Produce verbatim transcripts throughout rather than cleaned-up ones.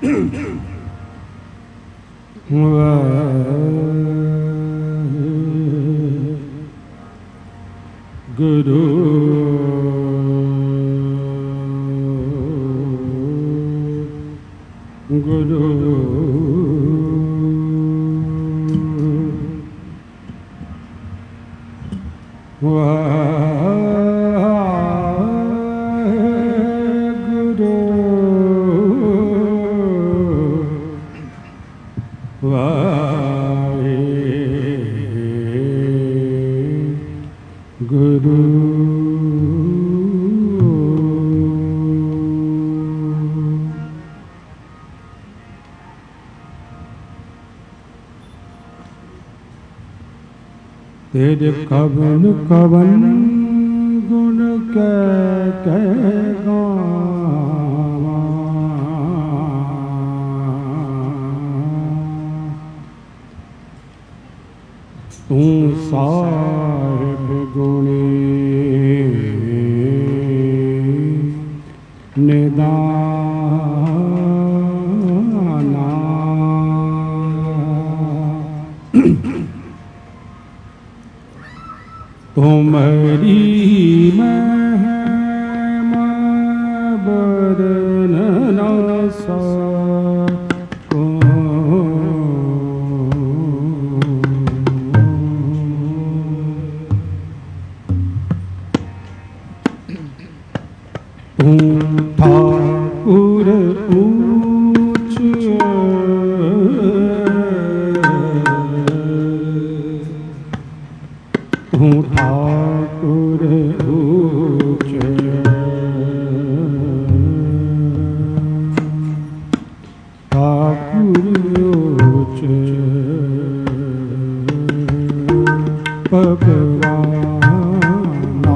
Guru Guru Vaheguru Vaheguru तेरे कवन कवन गुण कह कह गावां तू साहिब गुणी निदाना तुम्हारी महिमा बरन न सकूं तू ठाकुर ऊंच तू ठाकुर ऊंच ठाकुर ऊंच भगवाना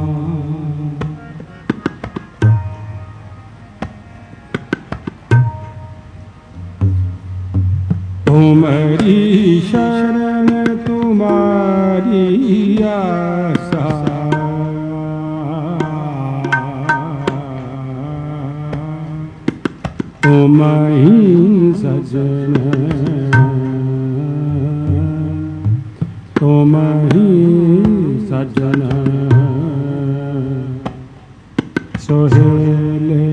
तुम्हारी शरण तुम्हारी आसा तुम ही सजन तुम ही सजन सोहेले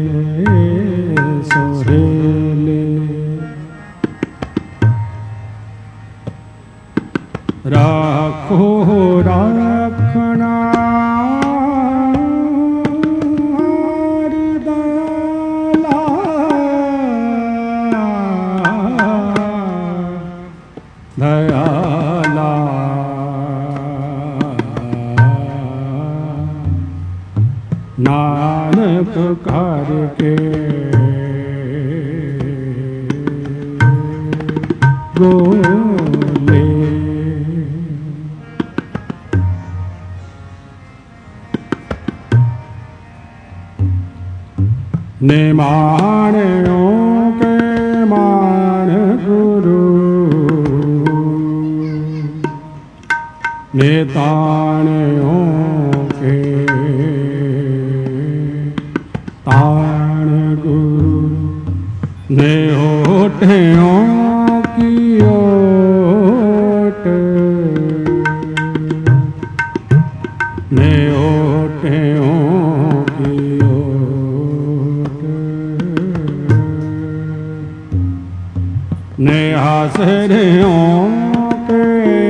सोहेले राखो राखना दयाला दयाला नानक करके गोले निमाणों के मान गुरु निताणों के ताण गुरु ने ओठों की ओट ने ओठों की ने आसरियों के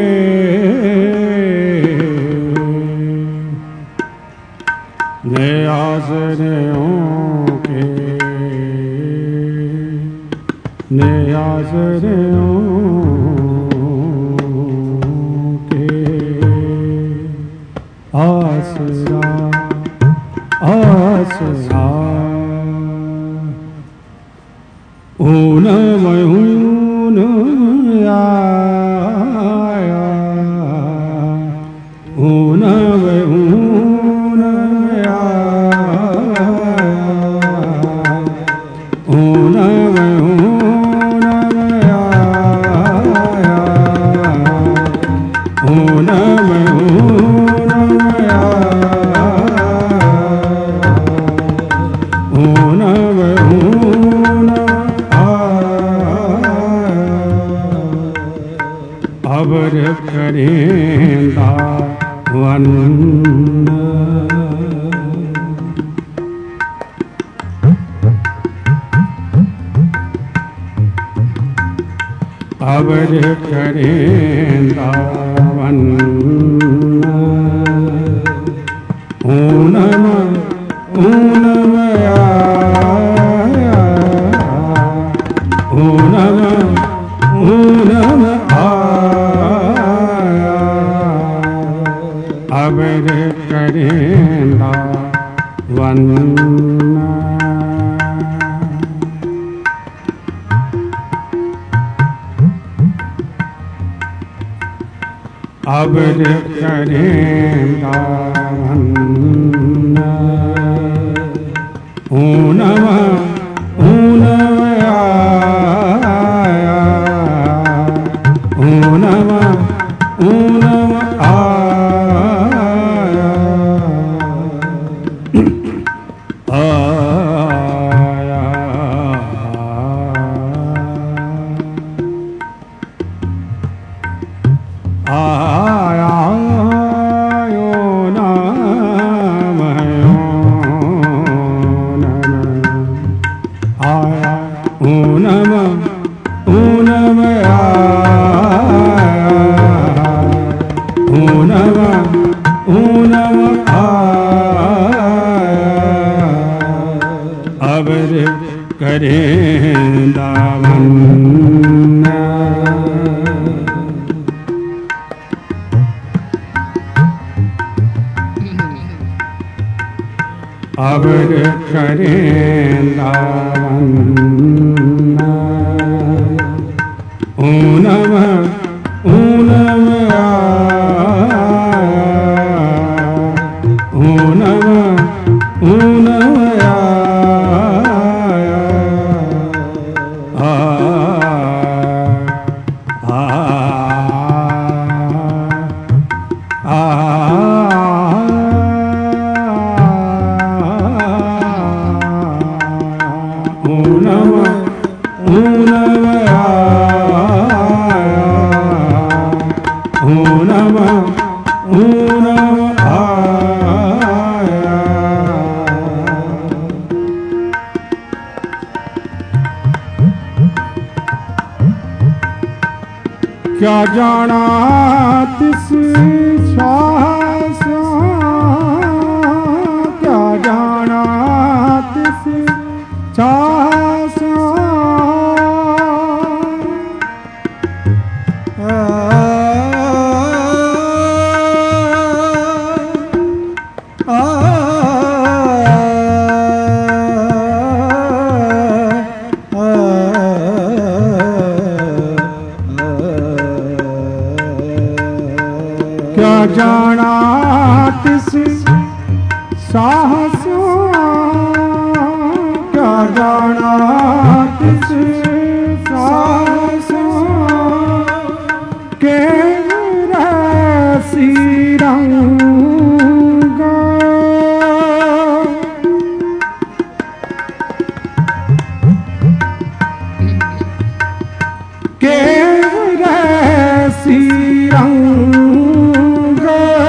ने आसरियों के ने आसरियों के आसरा आसरा ऊन ऊन आया ऊन ऊन आया ऊन ऊन आया ऊन ऊन आया ऊन ऊन आया करेंदा वन अवर करेंदा वन ऊनम ऊनम ऊनम ऊनम आया अवर करेंदा वन अवर करेंदा वन ऊनम ऊनम आया ऊनम ऊनम आया आया आया यो नाम यो नम आया ऊनम ऊनम आया ऊनम ऊनम आया अवर करेंदा वन अवर करेंदा वन ऊनम ऊनम आया ऊनम ऊनम आया आ आ ऊनम ऊनम आया ऊनम ऊनम आया क्या जाना तिस शाह क्या जाना तिस चास क्या जाना तिस साहस क्या जाना तिस साहस के रसी रंग के रसी रंग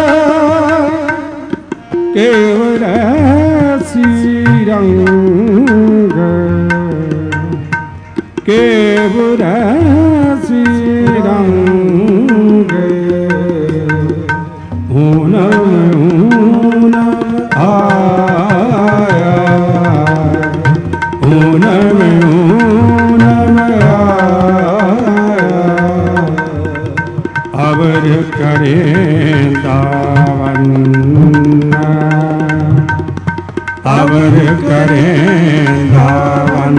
केवल सी रंग केवल सी रंग ऊनम ऊनम आया ऊनम ऊनम आया अवर करेंदा वन अवर करेंदा वन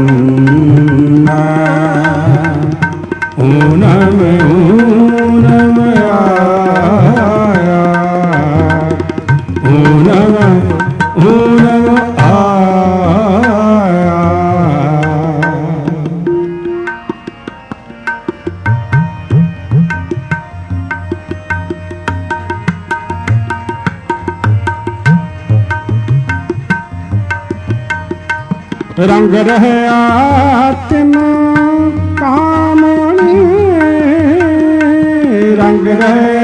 ऊनम ऊनम आया ऊनम ऊनम आया रंग रहे आत्म कामणी रंग रहे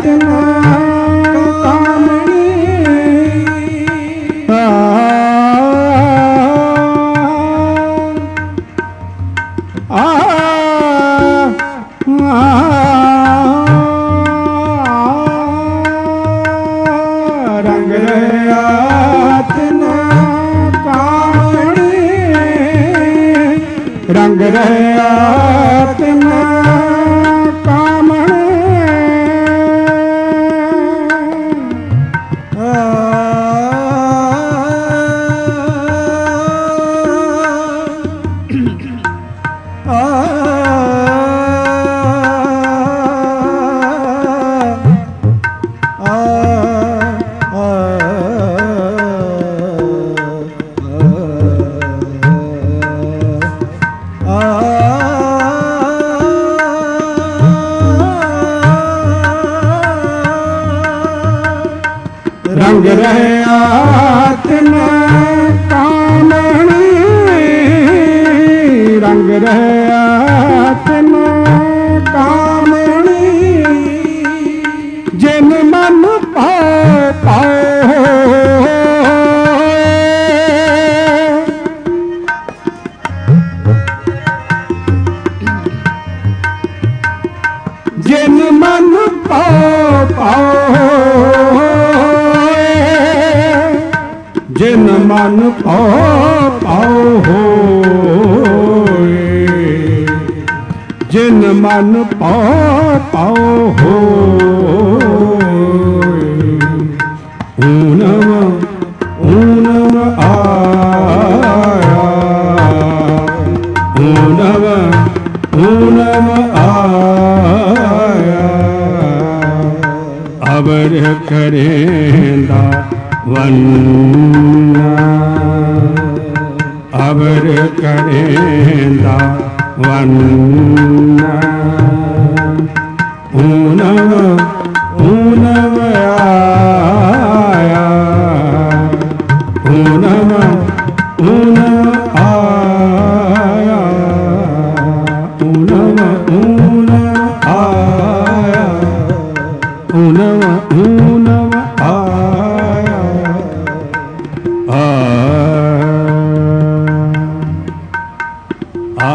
ਆਤਨਾ ਕਾਮਣੀ ਆ ਰੰਗ ਆਤਨਾ ਕਾਮਣੀ ਰੰਗ ਆਤਨਾ ਕਾਮਣੀ ਰੰਗ ਰਹੇ ਆਤਮਾ ਕਾਮਣੀ ਰੰਗ ਰਹੇ ਆਤਮਾ ਕਾਮਣੀ ਜਿਨ ਮਨ ਪਾਏ ਪਾਏ ਜਿਨ ਮਨ ਪਾਓ ਪਾਓ ਜਿਨ ਮਨ ਪਾਉ ਪਾਉ ਹੋਏ ਜਿਨ ਮਨ ਪਾਉ ਪਾਉ ਹੋਏ ਊਨਮ ਊਨਮ ਆਇਆ ਊਨਮ ਊਨਮ ਆਇਆ ਅਬਰ ਕਰੇਂਦਾ ਵੰਨਾ ਅਬਰ ਕਰੇਂਦਾ ਵੰਨਾ ਊਨਮ ਊਨਮ ਆਇਆ ਊਨਮ ਊਨਮ ਆਇਆ ਊਨਮ ਊਨਮ ਆਇਆ ਊਨਮ ਊਨਮ ਆਇਆ ਆ ਆ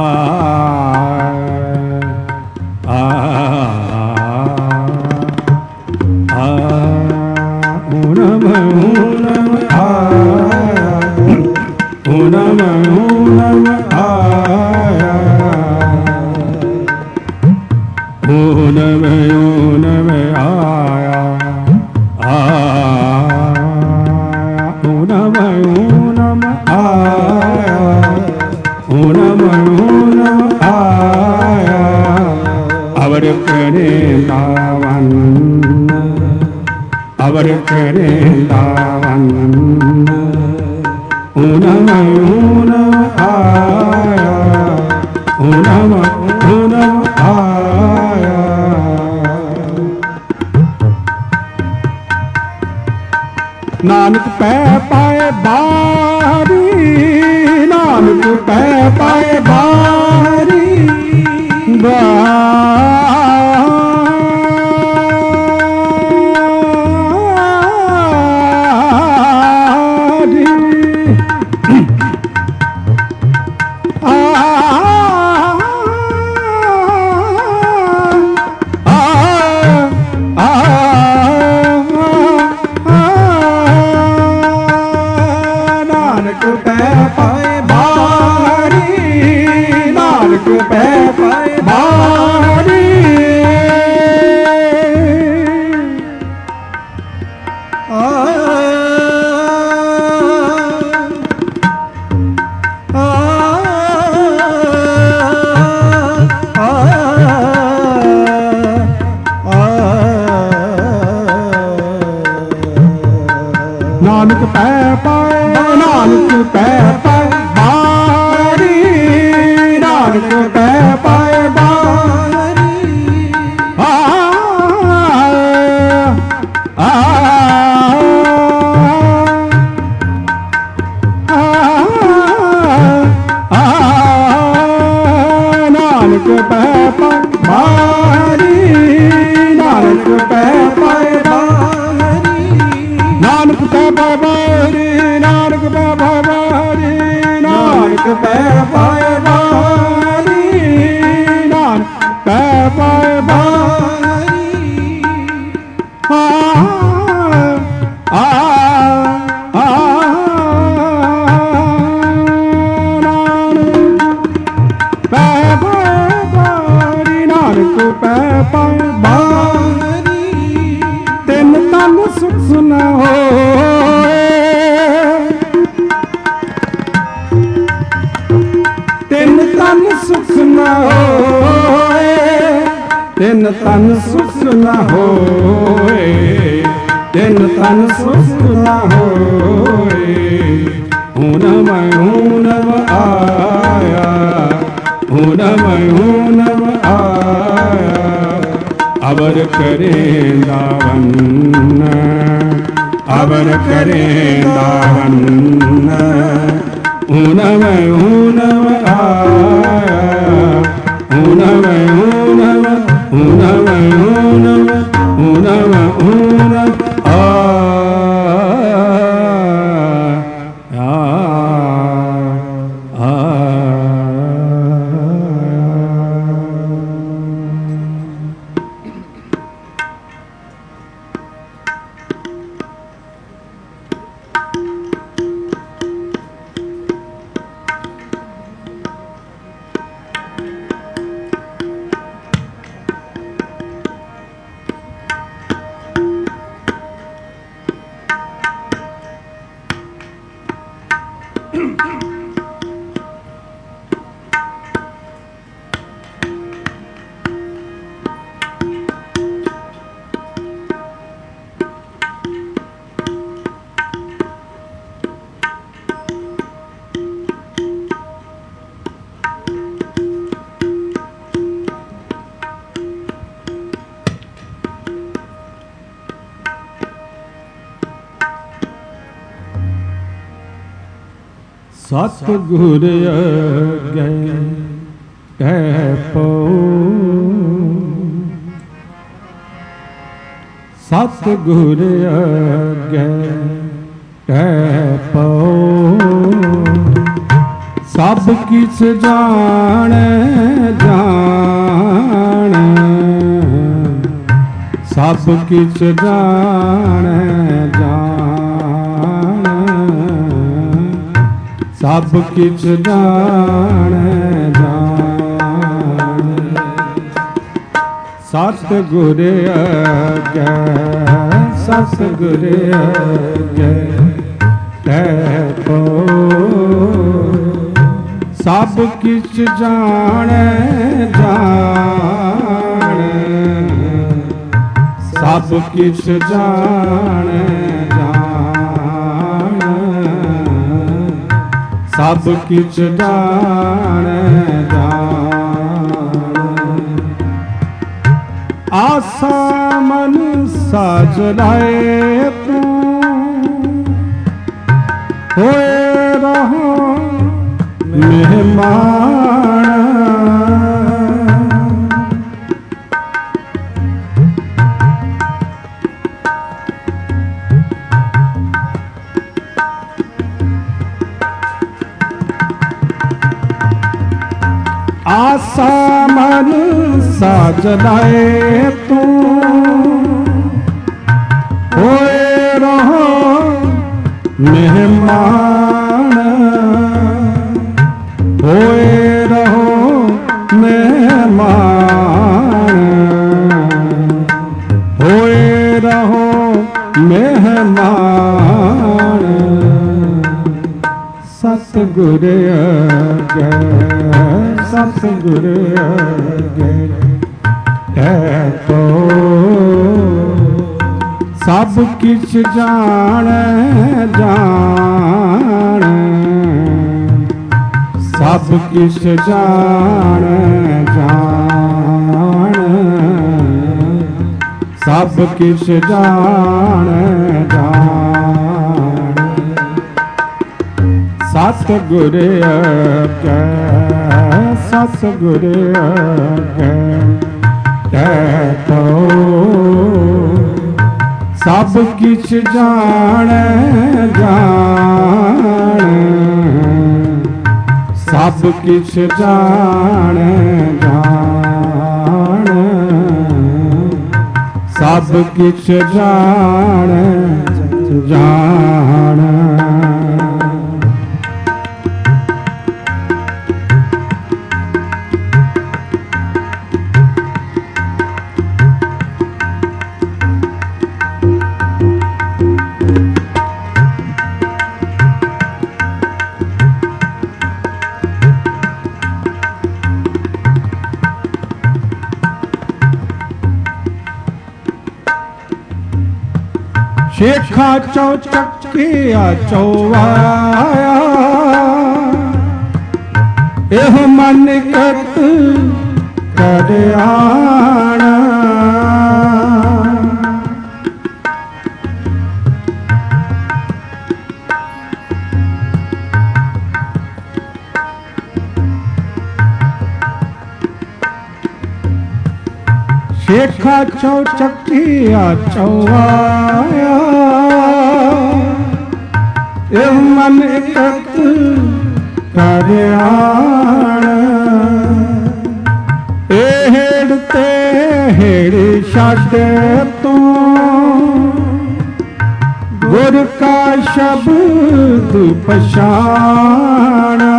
ਆ ਆ ਊਨਮ ਊਨਮ ਆਇਆ ਊਨਮ ਊਨਮ ਆਇਆ ਊਨਮ ਊਨਮ ਆਇਆ ਆ ਊਨਮ ਊਨਮ ਆਇਆ ਊਨਮ ਊਨਮ ਆਇਆ ਅਵਰ ਕਰੇਂਦਾ ਵੰਨਾ ਅਵਰ ਕਰੇਂਦਾ ਵੰਨਾ ਊਨਮ ਊਨਮ ਆਇਆ ਊਨਮ ਊਨਮ ਆਇਆ ਨਾਨਕ ਪੈ ਪਾਏ ਬਾਰੀ ਨਾਨਕ ਪੈ ਪਾਏ ਬਾਰੀ ਬਾਰੀ ਆ ਆ ਆ ਨਾਨਕ ਪੈ ਪਾਏ ਬਾਰੀ ਨਾਨਕ ਪੈ ਪਾਏ ਬਾਰੀ ਆ ਆ ਨਾਨਕ ਪੈ ਪਾਏ ਨਾਨਕ ਪੈ ਪਾਏ ਬਾਰੀ ਨਾਨਕ ਪੈ ਪਾਏ ਬਾਰੀ, ਤਿੰਨ ਤਨ ਸੁਖ ਨਾ ਹੋਏ, ਤਿੰਨ ਤਨ ਸੁਖ ਨਾ ਹੋਏ, ਤਿੰਨ ਤਨ ਸੁਖ ਨਾ ਹੋਏ, ਤਿੰਨ ਤਨ ਸੁਖ ਨਾ ਹੋਏ। ਹੁਣ ਮੈਂ ਹੁਣ ਆਇਆ, ਹੁਣ ਮੈਂ ਹੁਣ ਆਇਆ, ਅਬਰ ਕਰੇਂਦਾ ਵੰਨ, ਅਬਰ ਕਰੇਂਦਾ ਵੰਨ। ਹੁਣ ਮੈਂ ਹੁਣ ਆਇਆ, ਹੁਣ ਮੈਂ ਹੁਣ, ਹੁਣ ਮੈਂ ਹੁਣ, ਹੁਣ ਮੈਂ ਹੁਣ ਆਇਆ। ਸਤਿਗੁਰ ਅਗੇ ਕਹਿ ਪਉ, ਸਤਿਗੁਰ ਅਗੇ ਕਹਿ ਪਉ। ਸਭ ਕਿਛ ਜਾਣੈ ਜਾਣੈ, ਸਭ ਕਿਛ ਜਾਣੈ ਜਾਣੈ, ਸਭ ਕਿਛ ਜਾਣੈ ਜਾਣੈ। ਸਤਿਗੁਰ ਅਗੇ, ਸਤਿਗੁਰ ਅਗੇ ਕਹਿ ਪਉ। ਸਭ ਕਿਛ ਜਾਣੈ ਜਾਣੈ, ਸਭ ਕਿਛ ਜਾਣੈ ਜਾਣੈ, ਸਭ ਕਿਛ ਜਾਣੈ ਜਾਣੈ। ਆਸਾ ਮਨ ਸਾਜ ਲਾਏ ਤੂੰ, ਹੋਏ ਰਹੋ ਮਹਿਮਾਨ। ਆਸਾ ਮਨ ਸਾਜ ਲਾਏ ਤੂੰ, ਹੋਏ ਰਹੋ ਮਹਿਮਾਨ, ਹੋਏ ਰਹੋ ਮਹਿਮਾਨ, ਹੋਏ ਰਹੋ ਮਹਿਮਾਨ। ਸਤਿਗੁਰ ਅਗੇ, ਸਤਿਗੁਰ ਅਗੇ ਕਹਿ ਪਉ। ਸਭ ਕਿਛ ਜਾਣੈ ਜਾਣੈ, ਸਭ ਕਿਛ ਜਾਣੈ ਜਾਣੈ, ਸਭ ਕਿਛ ਜਾਣੈ ਜਾਣੈ। ਸਤਿਗੁਰ ਅਗੇ, ਸਤਿਗੁਰ ਅਗੇ ਕਹਿ ਪਉ। ਸਭ ਕਿਛ ਜਾਣੈ ਜਾਣੈ, ਸਭ ਕਿਛ ਜਾਣੈ ਜਾਣੈ, ਸਭ ਕਿਛ ਜਾਣੈ ਜਾਣੈ। ਸ਼ੇਖਾ ਚੌ ਚੱਕਿਆ ਚੌਵਾਇਆ ਇਹ ਮਨ ਕਤ ਕਰਿਆਣਾ ਸ਼ੇਖਾ ਚੌ ਚੱਕਿਆ ਚੌਵਾਇਆ ਇਹ ਮਨ ਇਕਤ ਕਰਿਆਣਾ ਇਹ ਹੇੜ ਤੇ ਹੇੜ ਛੱਡ ਤੂੰ ਗੁਰ ਕਾ ਸ਼ਬਦ ਪਛਾਣਾ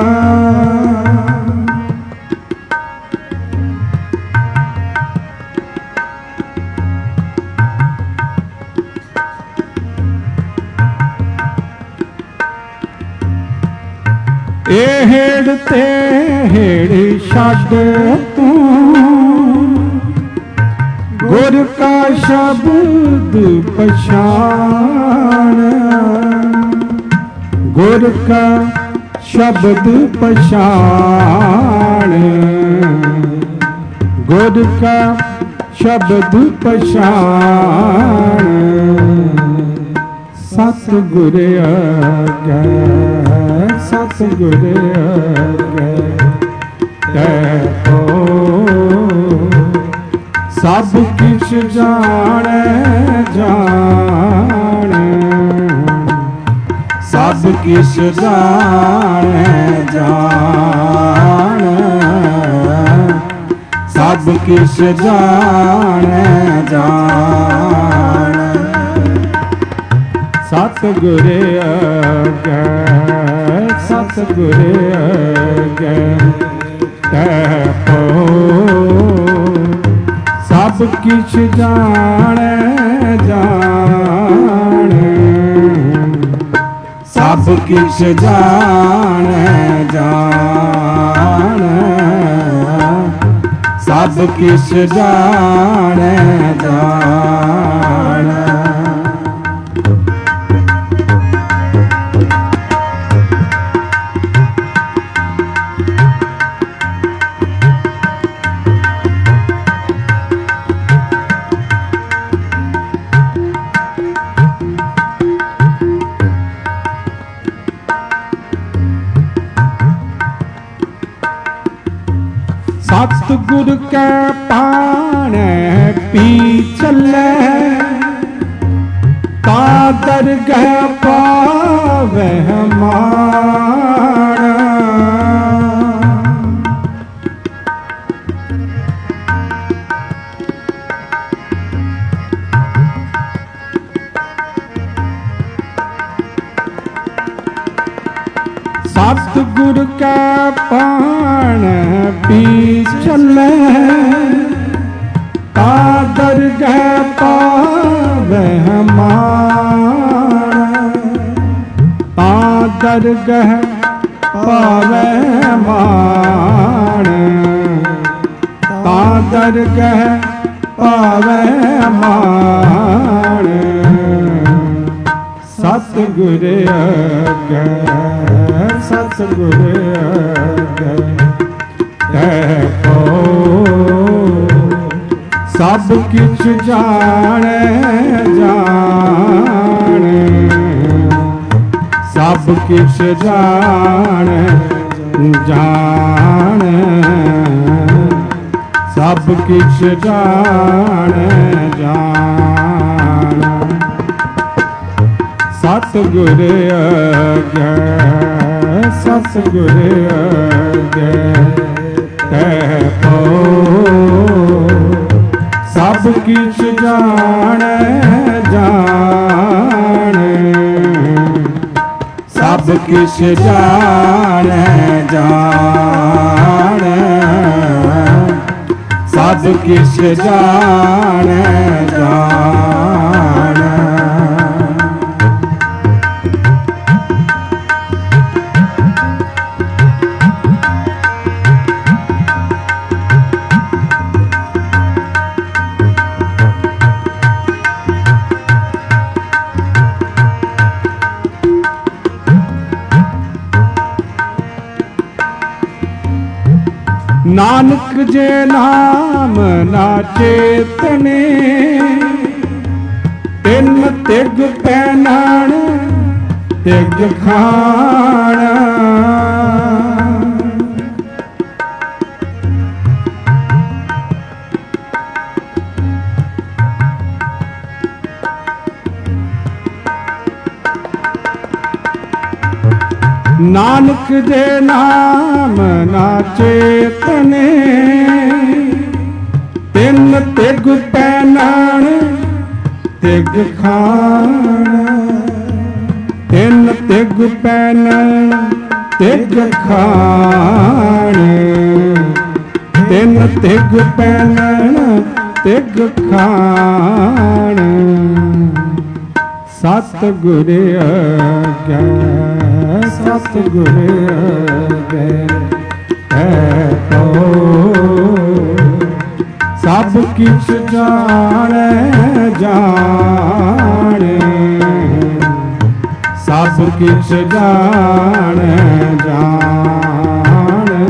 ਇਹ ਹੇੜ ਤੇ ਹੇੜ ਛੱਡ ਤੂੰ ਗੁਰ ਕਾ ਸ਼ਬਦ ਪਛਾਣ ਗੁਰ ਕਾ ਸ਼ਬਦ ਪਛਾਣ ਗੁਰ ਕਾ ਸ਼ਬਦ ਪਛਾਣ ਸਤਿਗੁਰ ਆਗੈ ਸਤਿਗੁਰ ਆਗੈ ਤੈੋ ਸਭ ਕਿਛ ਜਾਣੈ ਜਾਣੈ ਸਭ ਕਿਛ ਜਾਣੈ ਜਾਣੈ ਸਭ ਕਿਛ ਜਾਣੈ ਜਾਣੈ ਸਤਿਗੁਰ ਆਗੈ ਸਤਿਗੁਰ ਆਗੈ ਤੈੋ ਸਭ ਕਿਛ ਜਾਣੈ ਜਾਣੈ ਸਭ ਕਿਛ ਜਾਣੈ ਜਾਣੈ ਸਭ ਕਿਛ ਜਾਣੈ ਜਾਣੈ सतगुर कै पाणै पी चलै ता दरगह पावै माणा सतगुर कै पाण पी चलै ता दरगह पावै माणा ता दरगह पावै माणा ता दरगह पावै माणा सतगुर आगै सतगुर आगै तैो सब किछ जाणै जाणै सब किछ जाणै जाणै सब किछ जाणै जाणै सतगुर आगै सतगुर आगै तैो सब किछ जाणै जाणै सब किछ जाणै जाणै सब किछ जाणै जाणै नानक जे नाम ना चेतने तिन तिग पैनान तिग खाना। नानक जे नाम ना चेतने तिन तिग पैनान तिग खाना। तिन तिग पैनान तिग खाना। तिन तिग पैनान तिग खाना। सतगुर आज्ञा सतगुर आज्ञा तो सब किछ जाने जाने। सब किछ जाने जाने।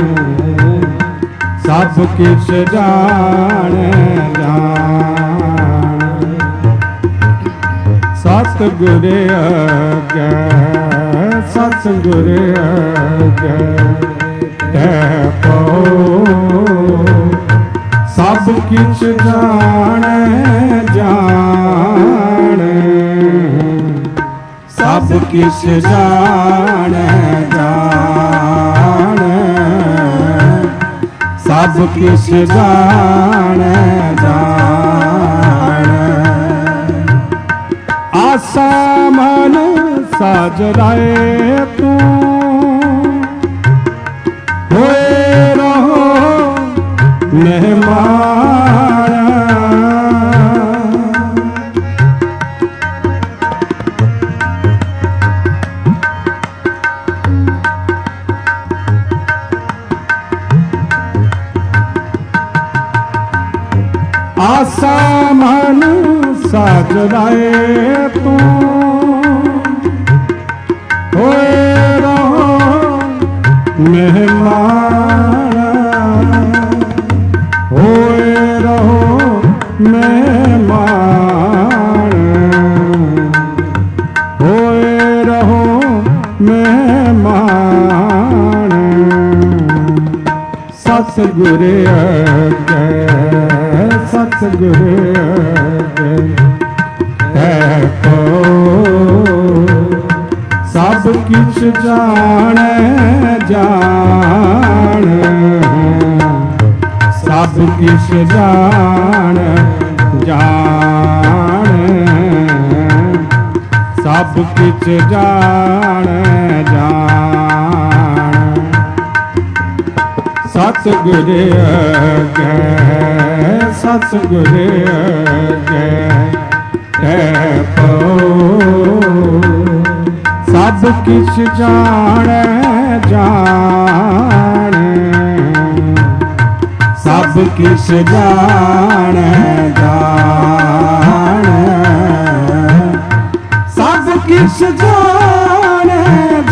सब किछ जाने जाने। सतगुर आज्ञा सतगुर आज्ञा तो सब किछ जाने जाने। सब किछ जाने जाने। सब किछ जाने जाने। आसा मन साजराए तू होए रहो मेहमान। आसा मन साजराए तू होए रहो मेहमान। होए रहो मेहमान। होए रहो मेहमान। सतगुर आज्ञा सतगुर आज्ञा तो सब किछ जाने जाने। सब किछ जाने जाने। सब किछ जाने जाने। सतगुर आज्ञा सतगुर आज्ञा तो सब किछ जाने जाने। सब किछ जाने जाने। सब किछ जाने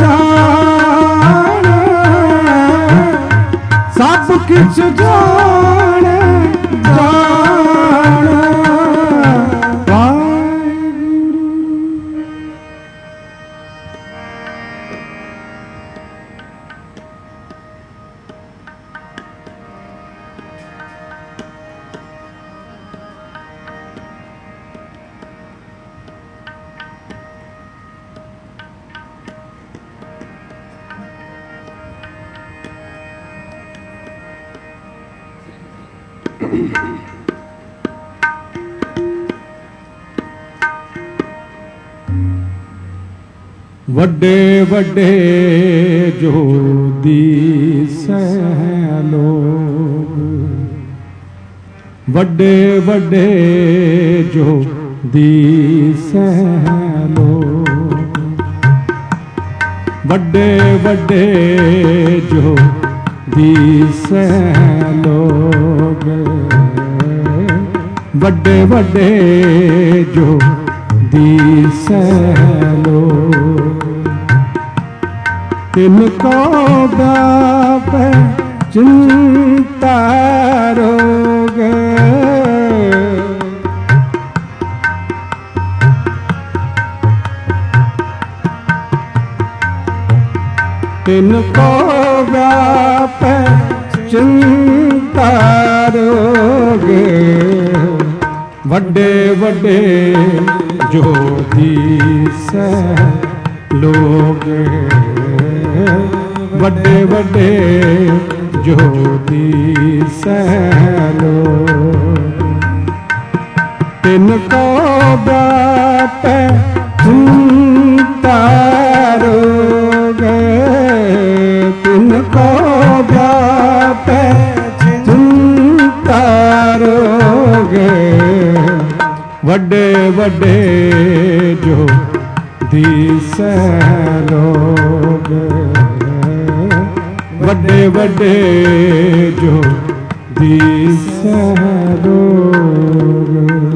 जाने। सब किछ जाने जाने। वड्डे वड्डे जो दिसै लोग। वड्डे वड्डे जो दिसै लोग। वड्डे वड्डे जो दिसै लोग। वड्डे वड्डे जो दिसै लोग। तिनको व्यापै चिंता रोग तिनको व्याप चिंता रोग वड्डे वड्डे ज्योतिष लोग वड्डे वड्डे ज्योतिष लोग तिनको व्याप चिंता रोग तिनको व्याप चिंता रोग वड्डे वड्डे ज्योतिष लोग वड्डे वड्डे ज्योतिष लोग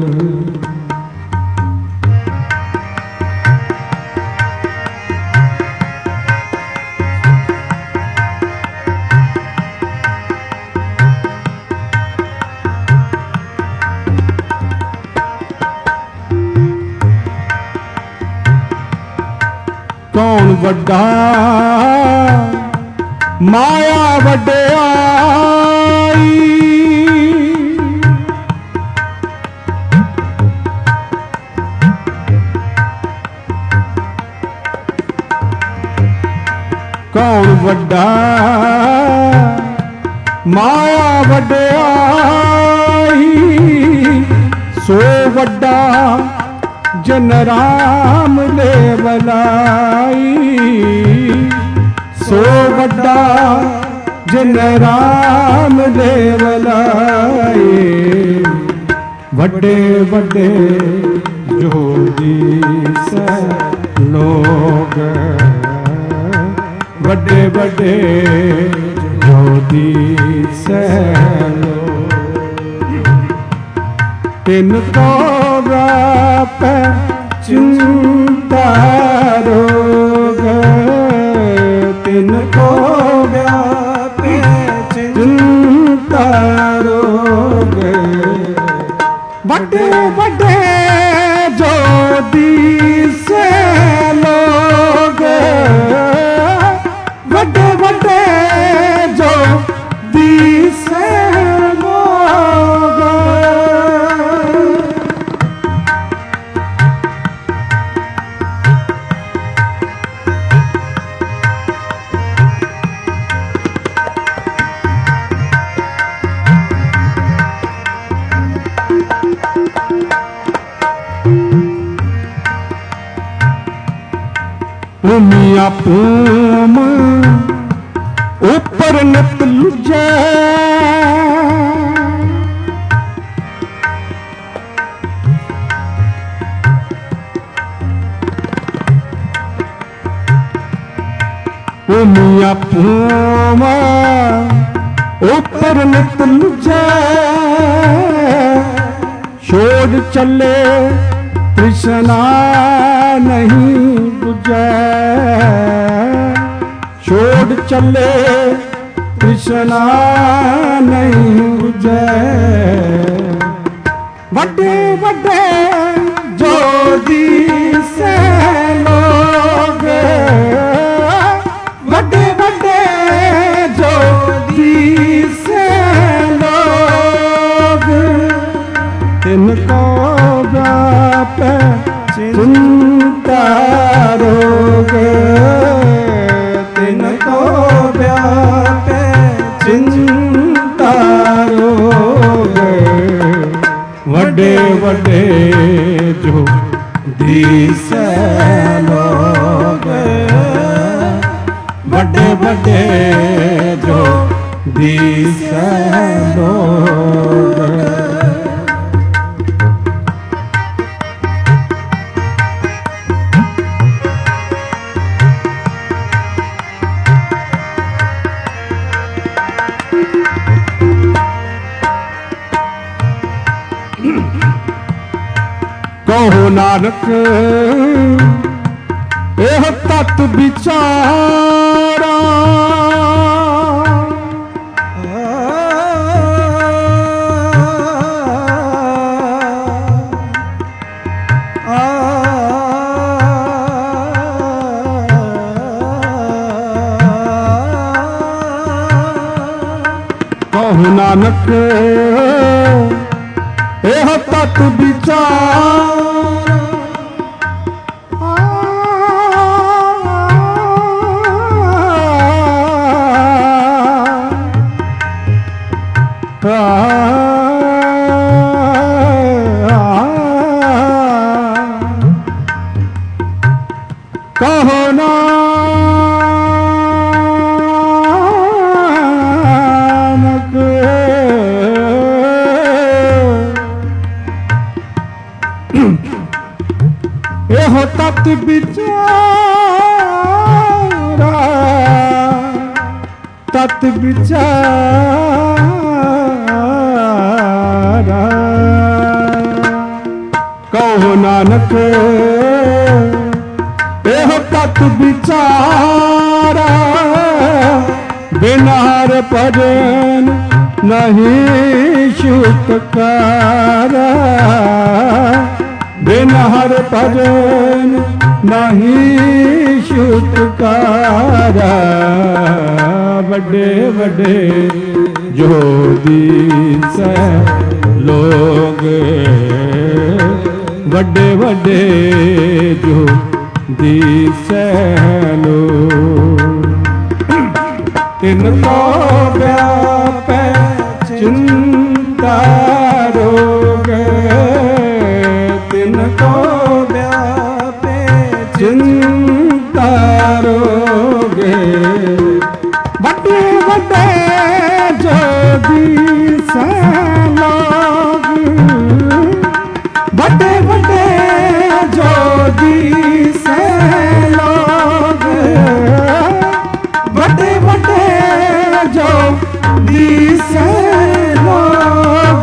कौन वड्डा माया वड्याई कौन वड्डा माया वड्याई सो वड्डा जन राम ले बलाई सो वड्डा जन राम ले बलाई वड्डे वड्डे ज्योतिष लोग वड्डे वड्डे ज्योतिष लोग तिनको व्याप चिंता रोग तिनको व्याप चिंता रोग वड्डे वड्डे ज्योतिष लोग वड्डे वड्डे ज्योतिष लोग मिया पूम ऊपर नित लुजे मिया पूम ऊपर नित लुजे छोड़ चले कृष्णा नहीं बुझे छोड़ चले कृष्णा नहीं बुझे वड्डे वड्डे ज्योतिष लोग वड्डे वड्डे ज्योतिष लोग तिनको व्याप चिंता रोग तिनको व्याप चिंता रोग वड्डे वड्डे ज्योतिष लोग वड्डे वड्डे ज्योतिष लोग कहो नानक एह तत् विचारा कहु नानक एह तत विचार कहो नानक एहो तत विचारा तत विचारा कहो नानक एहो तत विचारा बिनार भजन नहीं छुटकारा बिनार भजन नहीं छुटकारा बड़े बड़े जो दीस लोग बड़े बड़े जो दिसे लोग तिनको व्यापे चिंता रोग तिनको व्यापे चिंता रोग बड़े बड़े जो दिसे लोग बड़े बड़े जो दिसे लोग बड़े बड़े जो दिसे लोग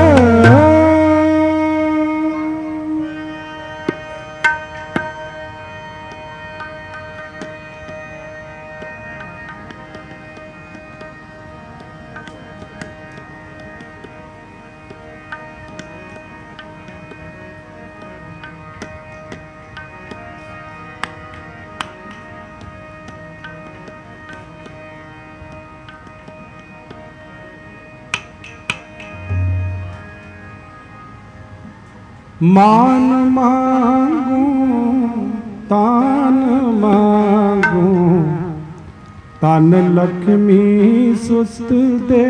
मान मांगू तान मांगू तन लक्ष्मी सुस्त दे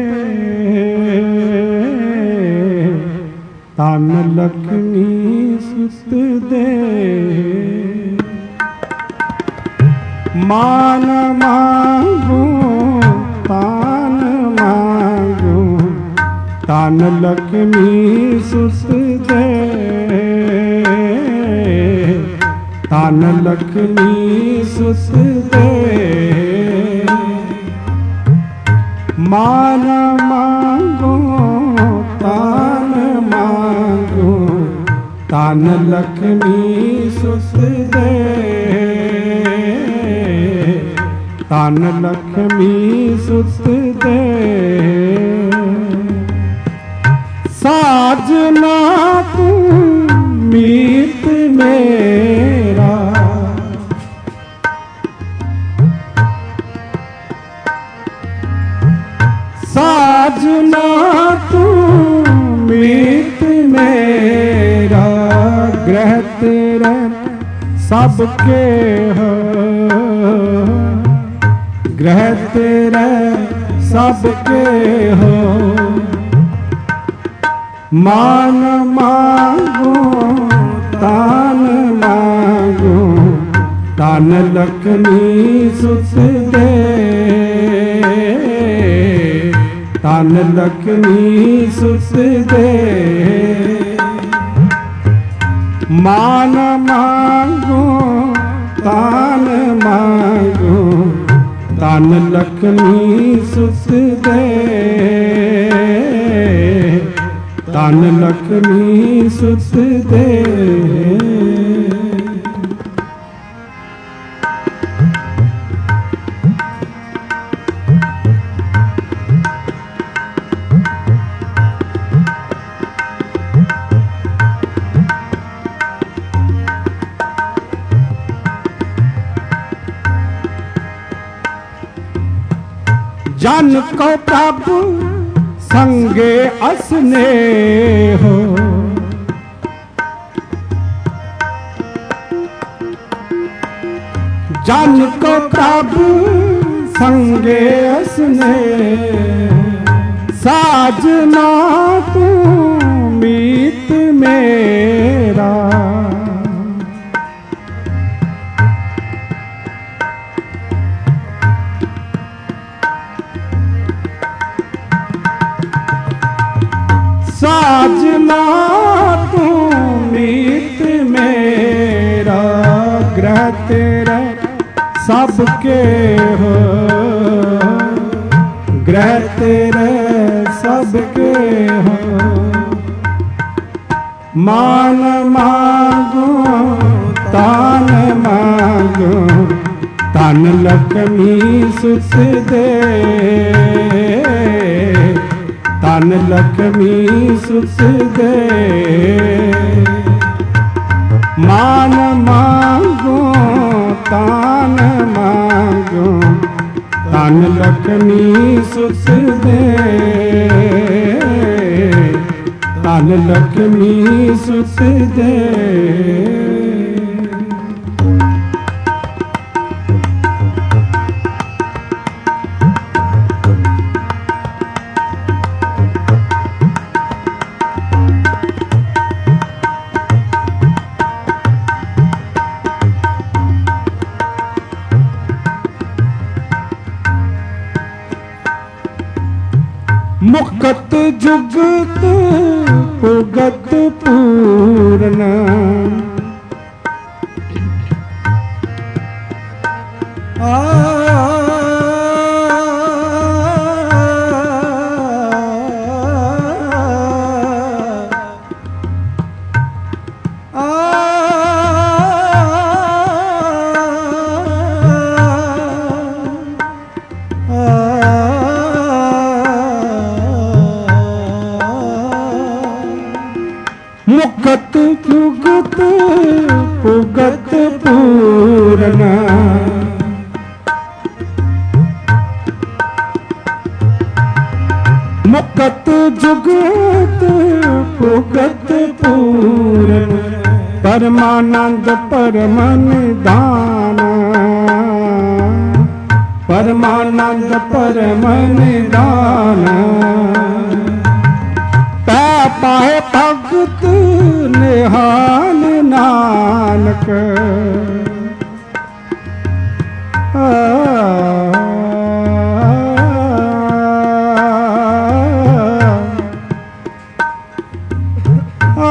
तन लक्ष्मी सुस्त दे मान मांगू तान मांगू तन लक्ष्मी सुस्त दे तन लक्ष्मी सुस्त दे मान मांगो तान मांगो तन लक्ष्मी सुस्त दे तन लक्ष्मी सुस्त दे साजना तू मीत मेरा साजना तू मीत मेरा ग्रह तेरे सबके हो ग्रह तेरे सबके हो मान मांगो तान मांगो तान लक्ष्मी सुत दे तान लक्ष्मी सुत दे मान मांगो तान मांगो तान लक्ष्मी सुत दे तान लक्ष्मी सुत दे जन को प्रभु संगे असने हो। जन को प्रभु संगे असने, साजना तू मीत मेरा। साजना तू मीत मेरा, ग्रह तेरा सबके हो, ग्रह तेरे सबके हो। मान मांगो तान मांगो, तन लक्ष्मी सुत दे, तन लक्ष्मी सुत दे। मान मांगो तान मांगो, तन लक्ष्मी सुत दे, तन लक्ष्मी सुत दे। मुक्त जुगत पुगत पूर्ण, आ मुक्त जुगत पुगत पूर्ण, मुक्त जुगत पुगत पूर्ण। परमानंद परमनिधान, परमानंद परमनिधान। पै पाए भगत निहाल नानक, आ, आ,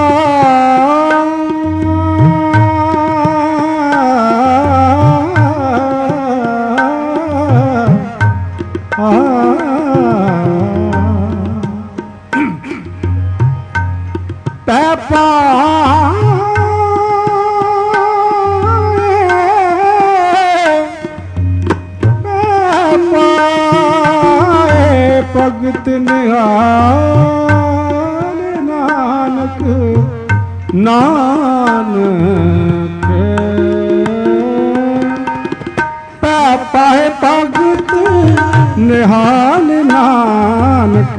आ, पै पाए भगत निहाल नानक, नानक। पै पाए भगत निहाल नानक,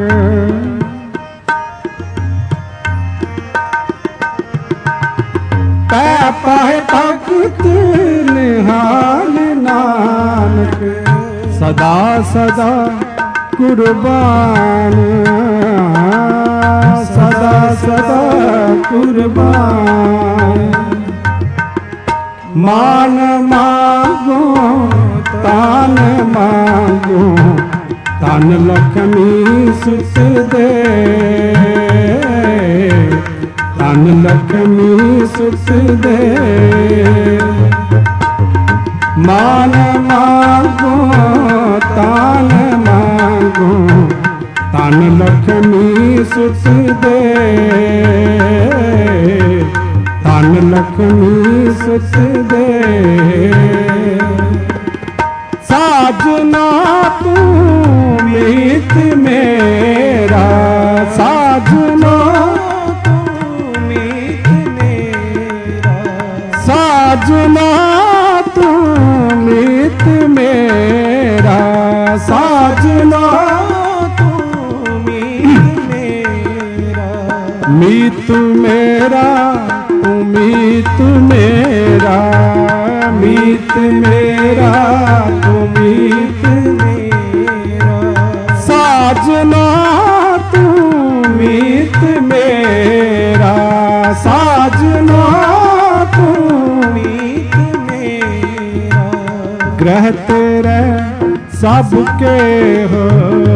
पै पाए भगत निहाल नानक। सदा सदा कुर्बान, सदा सदा कुर्बान। मान मांगो तान मांगो, तन लक्ष्मी सुत दे, तन लक्ष्मी सुत दे। मान मांगो तान मांगो, तन लक्ष्मी सुत दे, तन लक्ष्मी सुत दे। साजना तू मीत मेरा, साजना तू मीत मेरा। साजना तू मीत मेरा, साजना तू मीत मीत मेरा तू मीत मेरा, मीत मेरा तू मीत मेरा, साजना तू मीत मेरा, साजना तू मीत मेरा, ग्रह तेरे सबके हो,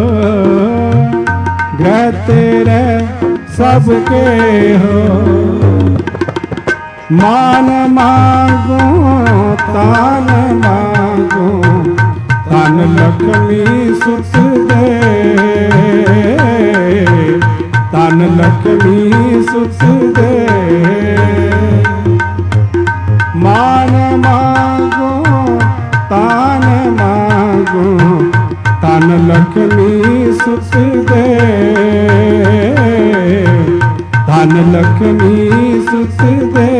ग्रह तेरे सबके हो, मान मांगो तान मांगो, धन लक्ष्मी सुत दे, धन लक्ष्मी सुत दे, मान मांगो तान मांगो, धन लक्ष्मी सुत दे, धन लक्ष्मी सुत दे,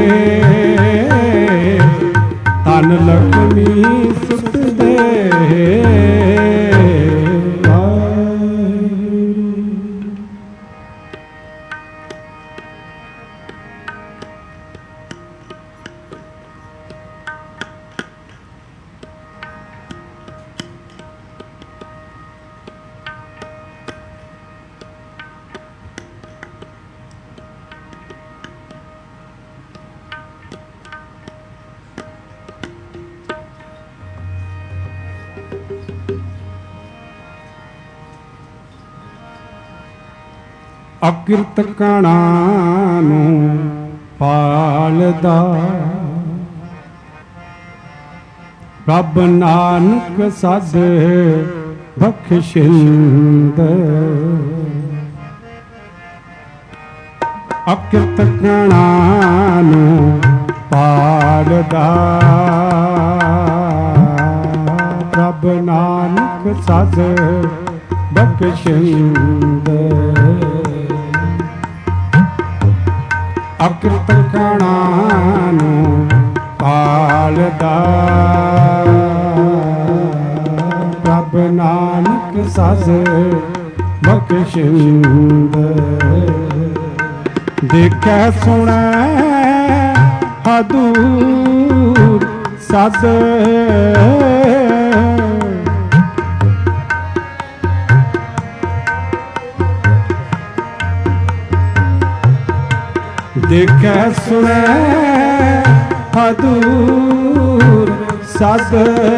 धन लक्ष्मी सुत दे। ਅਕਿਰਤ ਕਣਾ ਨੂੰ ਪਾਲਦਾ, ਰੱਬ ਨਾਨਕ ਸਦ ਬਖਸ਼ਿੰਦ, ਅਕਿਰਤ ਕਣਾ ਨੂੰ ਪਾਲਦਾ, ਰੱਬ ਨਾਨਕ ਸਦ ਬਖਸ਼ਿੰਦ, ਅਕਿਰਤ ਕਣਾ ਨੂੰ ਪਾਲਦਾ, ਰੱਬ ਨਾਨਕ ਸਦ ਬਖਸ਼ਿੰਦ, ਦੇਖੈ ਸੁਣੈ ਹਦੂਰ ਸਦ, ਦੇਖੈ ਸੁਣੈ ਹਦੂਰ ਸਦ,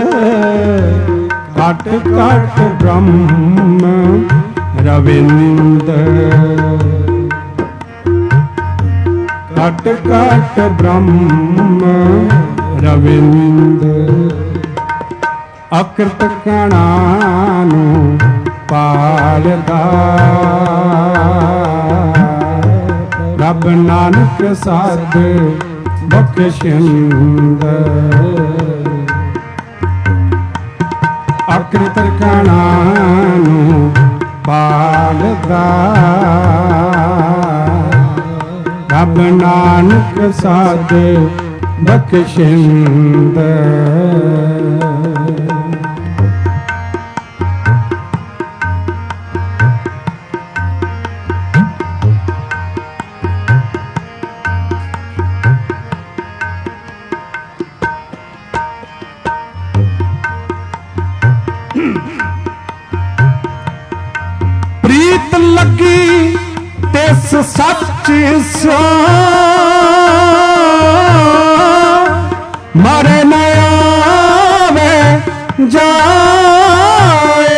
ਘਟ ਘਟ ਬ੍ਰਹਮ ਰਵਿੰਦ, ਘਟ ਘਟ ਬ੍ਰਹਮ ਰਵਿੰਦ, ਅਕਿਰਤ ਕਣਾ ਨੂੰ ਪਾਲਦਾ, ਰੱਬ ਨਾਨਕ ਸਦ ਬਖਸ਼ਿੰਦ, ਅਕਿਰਤ ਕਣਾ ਨੂੰ ਪਾਲਦਾ, ਰੱਬ ਨਾਨਕ ਸਦ ਬਖਸ਼ਿੰਦ। ਪ੍ਰੀਤ ਲੱਗੀ ਤਿਸ ਸੱਚ ਸੋ, ਮਰੇ ਨ ਆਵੇ ਜਾਏ,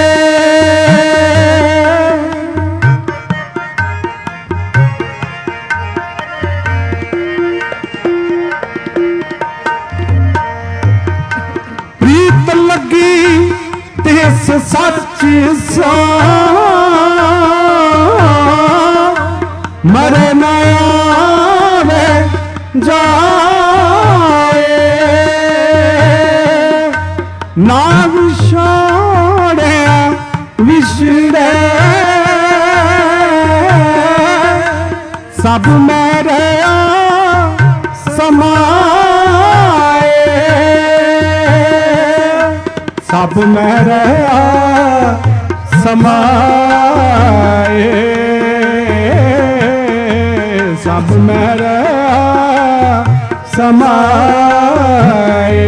ਪ੍ਰੀਤ ਲੱਗੀ ਤਿਸ ਸੱਚ ਸੋ, ਮਰੇ ਨ ਆਵੇ ਜਾਏ, ਨਾ ਵਿਛੋੜਿਆ ਵਿਛੜੇ, ਸਭ ਮੇਰੇ ਸਮਾਏ, ਸਭ ਮੇਰੇ ਸਮਾਏ, में रहा समाए,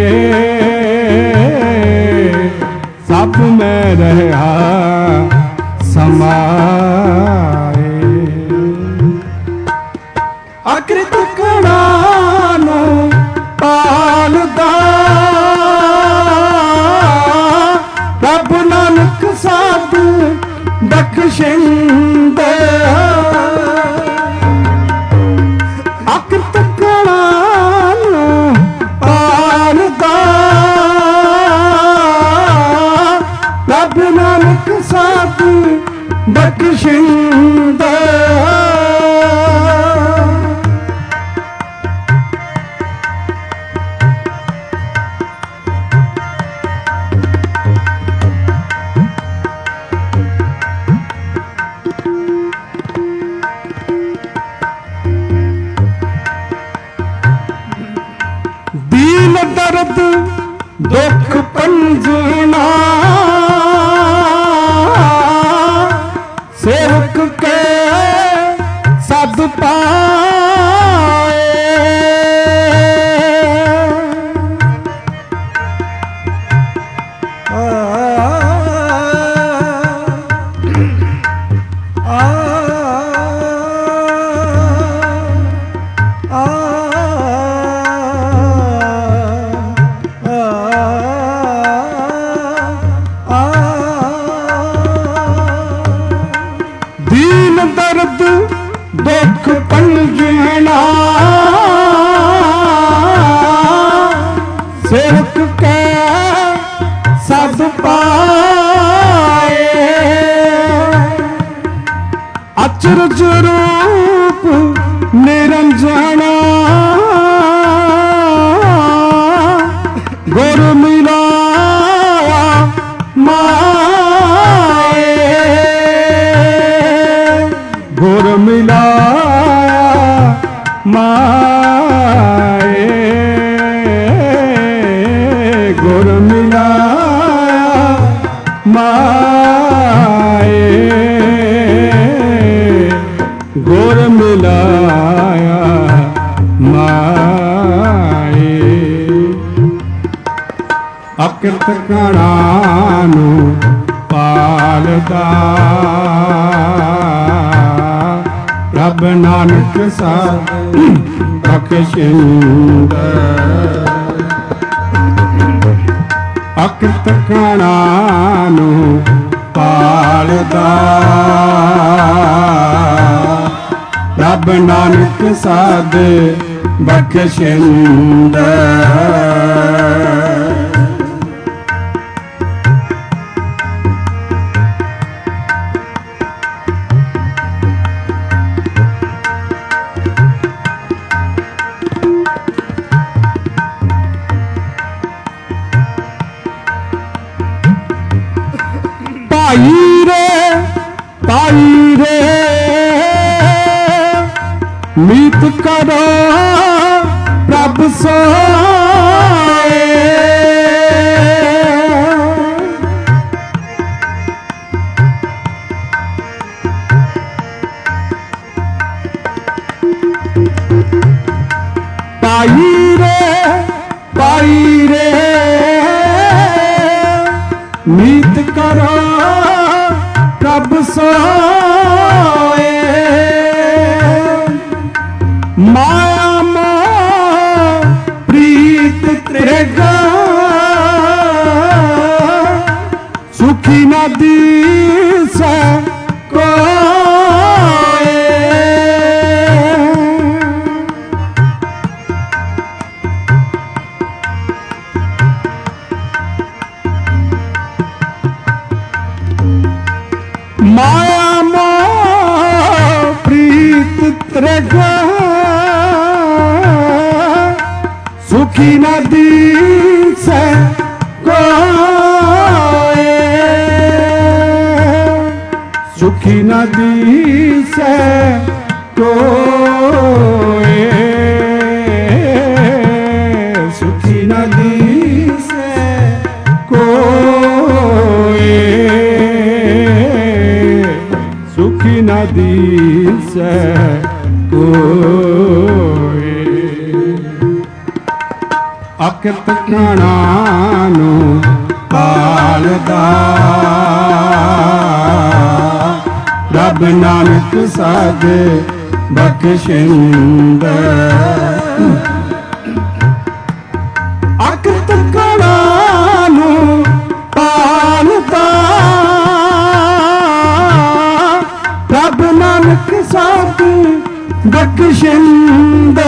सब में रहा समाए। अकृत कणानो पालदा प्रभु नानक साध बख्शिंदा। अकृत कणानो पालदा प्रभु नानक साध बख्शिंदा। दीन दर्द दुख पंजना सेवक के सद पाए। आ, आ, आ, दीन दर्द दुख पंजना सेवक के सद पाए। अचरज रूप निरंजना गुर मिलाया माए। गुर मिलाया माए। गुर मिलाया माए। गुर मिलाया माए। अकृत कणानु पालदा प्रभ नानक साध बख्शिंदा। अकृत कणानु पालदा प्रभ नानक साध बख्शिंदा। पाई रे पाई रे मीत करो प्रभ सोए। पाई रे पाई रे मीत करो प्रभ सोए। माया मोह प्रीत त्रेगा सुखी न दिसे कोए। माया मोह प्रीत त्रेगा सुखी न दिसे कोए। सुखी न दिसे कोए। सुखी न दिसे कोए। सुखी न दिसे कोए। ਅਕਿਰਤ ਕਣਾ ਨੂੰ ਪਾਲਦਾ ਰੱਬ ਨਾਨਕ ਸਾਧੇ ਬਖਸ਼ਿੰਦਾ ਅਕਿਰਤ ਕਣਾ ਨੂੰ ਪਾਲਦਾ ਰੱਬ ਨਾਨਕ ਸਾਧੇ ਬਖਸ਼ਿੰਦਾ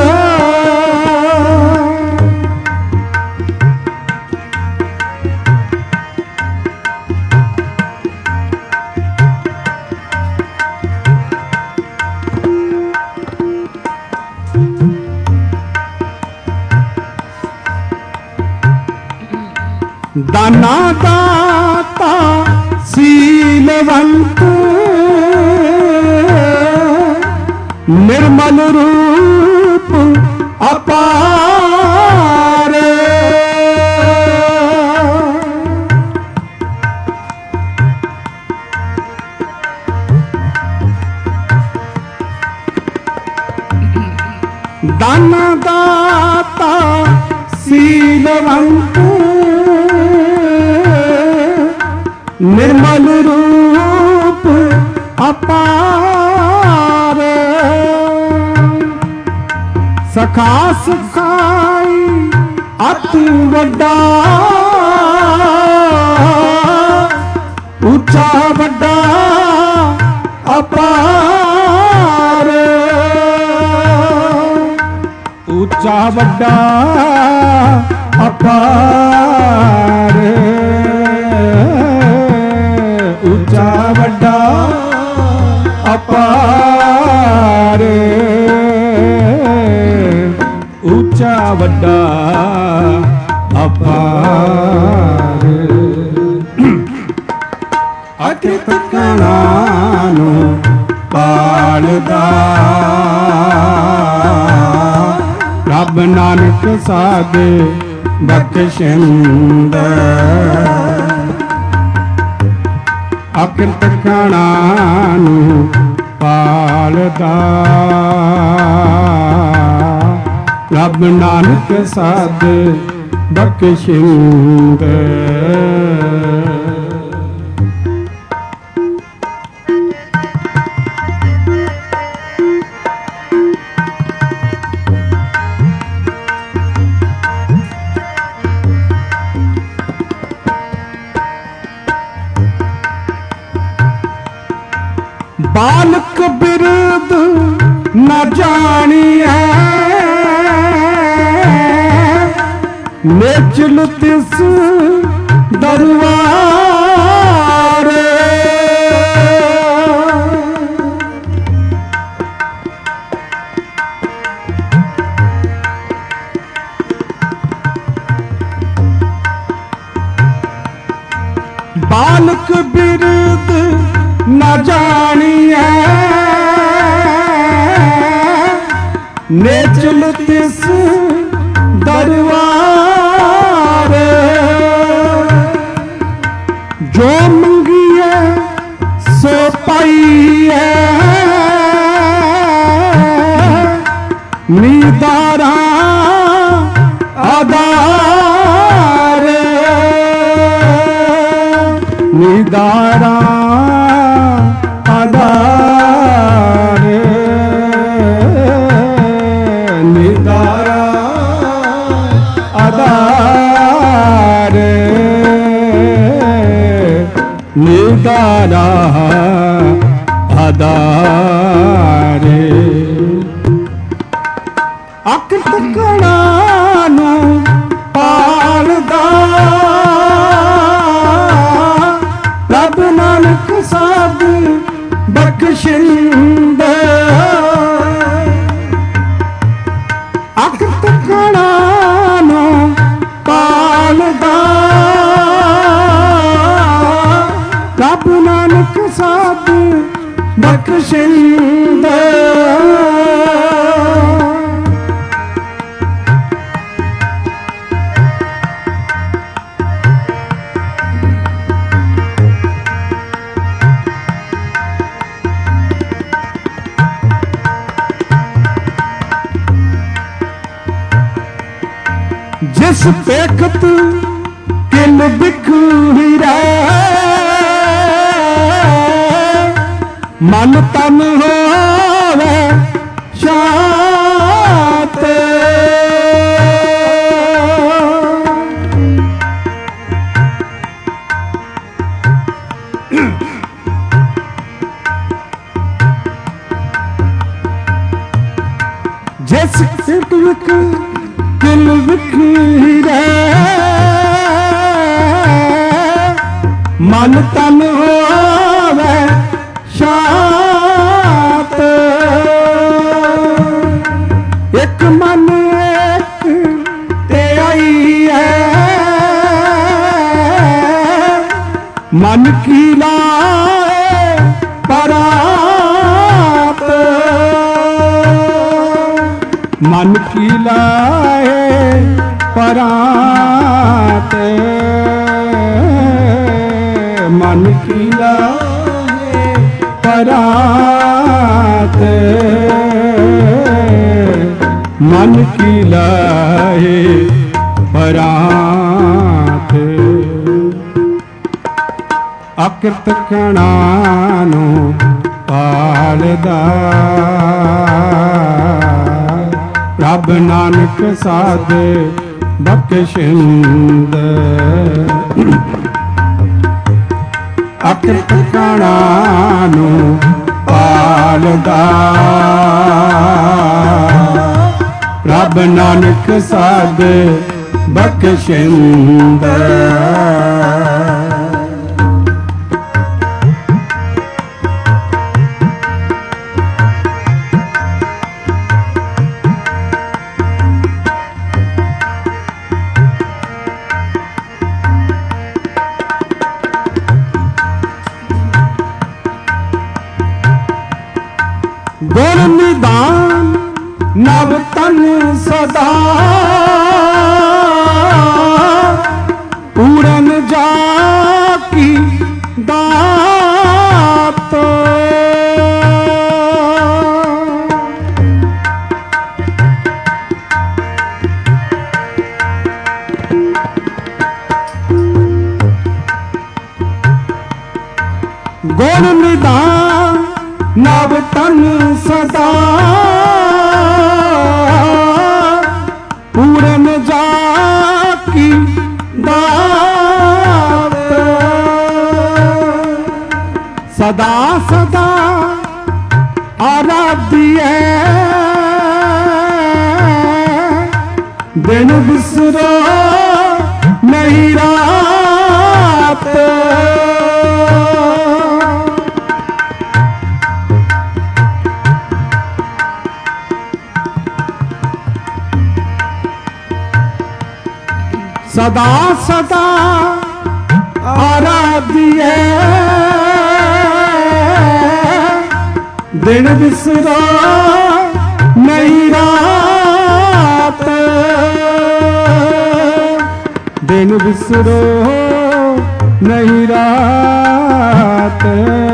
ਦਾਨਾ ਦਾਤਾ ਸੀਲਵੰਤ ਨਿਰਮਲ ਰੂਪ ਅਪਾਰ ਦਾਨਾ ਦਾਤਾ ਸੀਲਵੰਤ ਨਿਰਮਲ ਰੂਪ ਅਪਾਰ ਸਖਾ ਸਖਾਈ ਅਤਿ ਵੱਡਾ ਉੱਚਾ ਵੱਡਾ ਅਪਾਰ ਉੱਚਾ ਵੱਡਾ ਅਪਾਰ ਉੱਚਾ ਵੱਡਾ ਅਪਾਰ ਉੱਚਾ ਵੱਡਾ ਅਪਾਰ ਅਕਿਰਤ ਕਣਾ ਨੂੰ ਪਾਲਦਾ ਰੱਬ ਨਾਨਕ ਸਾਧੇ ਬਖਸ਼ਿੰਦਾ ਅਕਿਰਤ ਕਣਾ ਨੂੰ ਪਾਲਦਾ ਰੱਬ ਨਾਨਕ ਸਾਧੇ ਬਖਸ਼ਿੰਦਾ ਬਾਲਕ ਬਿਰਦ ਨ ਜਾਣੀਐ ਨਿਚਲ ਤਿਸ ਦਰਬਾਰ ਬਾਲਕ ਬਿਰਦ ਨ ਜਾਣੀਐ ਨਿਚਲ ਤਿਸ ਦਰਬਾਰ ਜੋ ਮੰਗੀਐ ਸੋ ਪਾਈਐ ਨੀਦਾਰਾ ਆਧਾਰ ਨੀਦਾਰਾ ਆਧਾਰ ਨੀਦਾਰਾ ਆਧਾਰ ਨੀਦਾਰਾ ਆਧਾਰ ਅਕਿਰਤ ਕਣਾ ਨੂੰ ਪਾਲਦਾ ਰੱਬ ਨਾਨਕ ਸਾਧੇ ਬਖਸ਼ਿੰਦਾ ਅਕਿਰਤ ਕਣਾ ਨੂੰ ਪਾਲਦਾ ਰੱਬ ਨਾਨਕ ਸਾਧੇ ਬਖਸ਼ਿੰਦਾ ਜਿਸ ਪੇਖਤ ਕਿਲ ਬਿਖਰੀ ਮਨ ਤਨ ਹੋਵੇ ਸ਼ਾਂਤ ਜਿਸ ਸਿੱਟ ਵਿਖ ਕਿਲ ਵਿਖਰੀ ਮਨ ਤਨ ਹੋਵੇ ਸ਼ਾਂਤ ਇੱਕ ਮਨ ਇੱਕ ਤੇ ਆਈ ਹੈ ਮਨ ਕੀ ਲਾਏ ਪਰਾਤ ਮਨ ਕੀ ਲਾਏ ਪਰਾਤ ਮਨ ਕੀ ਲਾਏ ਪਰਾਤ ਮਨ ਕੀ ਲਾਏ ਪਰਾਤ ਅਕਿਰਤ ਕਣਾ ਨੂੰ ਪਾਲਦਾ ਰੱਬ ਨਾਨਕ ਸਾਧ ਬਖਸ਼ਿੰਦ ਅਕਿਰਤ ਕਣਾ ਨੂੰ ਪਾਲਦਾ ਰੱਬ ਨਾਨਕ ਸਾਧ ਬਖਸ਼ਿੰਦ ਗੁਰ ਨਿਦਾਨ ਨਵ ਤਨ ਸਦਾ ਪੂਰਨ ਜਾ ਕੀ ਦਾਤ ਗੁਰ ਨਿਦਾਨ ਨਵ ਤਨ ਸਦਾ ਪੂਰਨ ਜਾ ਕੀ ਦਾਤ ਸਦਾ ਸਦਾ ਆਰਾਧਿਐ ਦਿਨ ਬਿਸਰੋ ਨਹੀਂ ਰਾਤ ਸਦਾ ਸਦਾ ਆਰਾਧਿਐ ਦਿਨ ਬਿਸਰੋ ਨਹੀਂ ਰਾਤ ਦਿਨ ਬਿਸਰੋ ਨਹੀਂ ਰਾਤ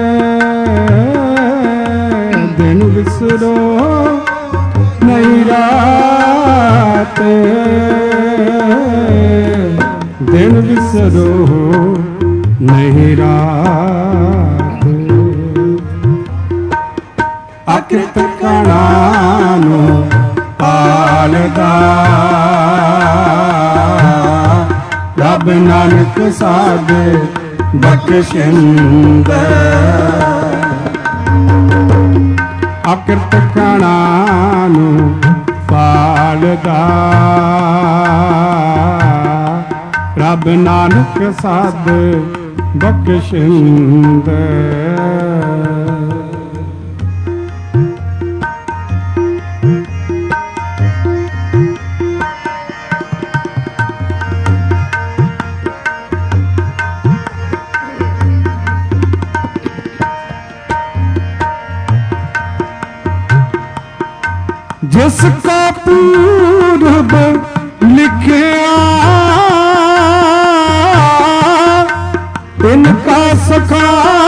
ਦਿਨ ਬਿਸਰੋ ਨਹੀਂ ਰਾਤ ਦਿਨ ਬਿਸਰੋ ਨਹੀਂ ਰਾਤ ਅਕਿਰਤ ਕਣਾ ਨੂੰ ਪਾਲਦਾ ਰੱਬ ਨਾਨਕ ਸਾਧ ਬਖਸ਼ਿੰਦ ਅਕਿਰਤ ਕਣਾ ਨੂੰ ਪਾਲਦਾ ਰੱਬ ਨਾਨਕ ਸਾਧ ਬਖਸ਼ਿੰਦ ਜਿਸ ਕਾ ਪੂਰਬ ਲਿਖਿਆ ਇਨਕਾ ਸਖਾ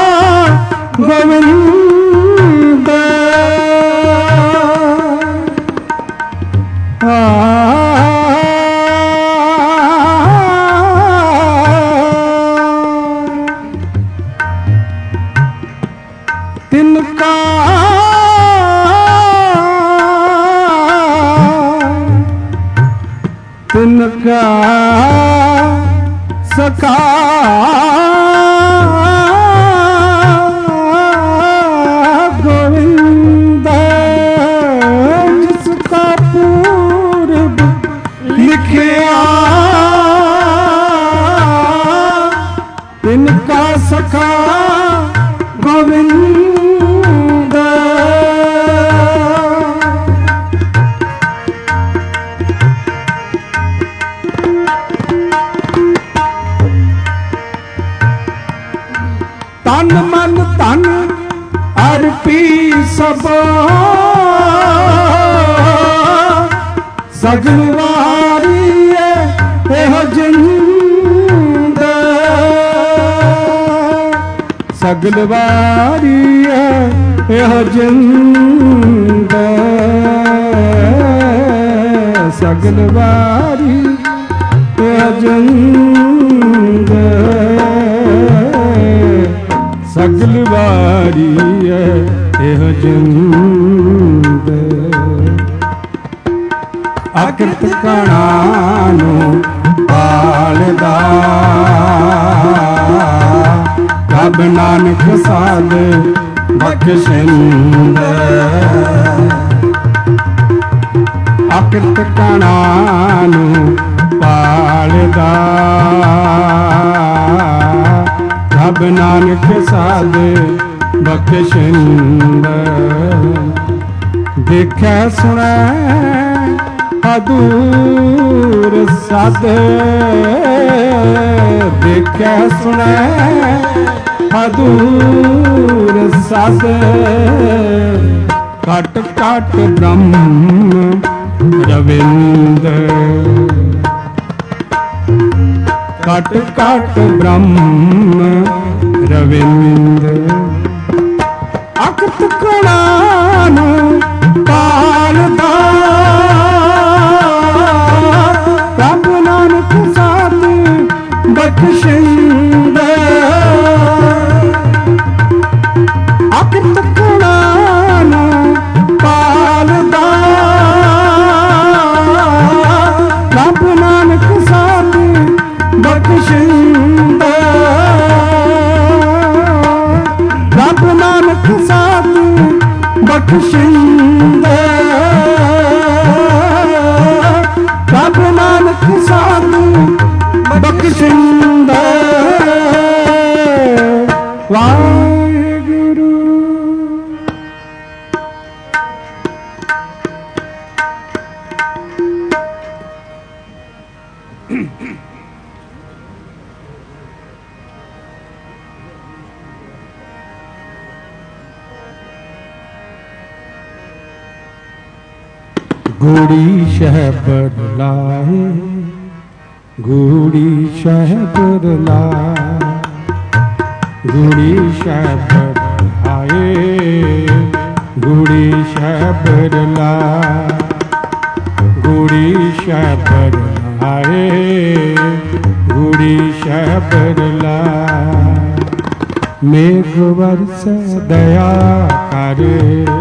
ਗੋਵਿੰਦ ਆ सबा सगल वारी एह जिंद सगल वारी एह जिंद सगल वारी एह जिंद सगल वारी एह जिंद अकृत कणानु पालदा रब नानक साध बख्शिंद अकृत कणानु पालदा रब नानक साध बख्शिंद देखै सुनै अदूर सद देखै सुनै अदूर सद कट कट ब्रह्म रविंद कट कट ब्रह्म रविंद अकृत कणानु पालदा रब नानक साध बख्शिंद अकृत कणानु पालदा रब नानक साध बख्शिंद रब नानक साध बख्शिंद रब नानक साध बख्शिंद वाहिगुरु। गूढ़ी शहबर लाए गूढ़ी शहबर लाए गूढ़ी शहबर आए गूढ़ी शहबर लाए गूढ़ी शहबर आए गूढ़ी शहबर लाए मेघ वर्ष दया करे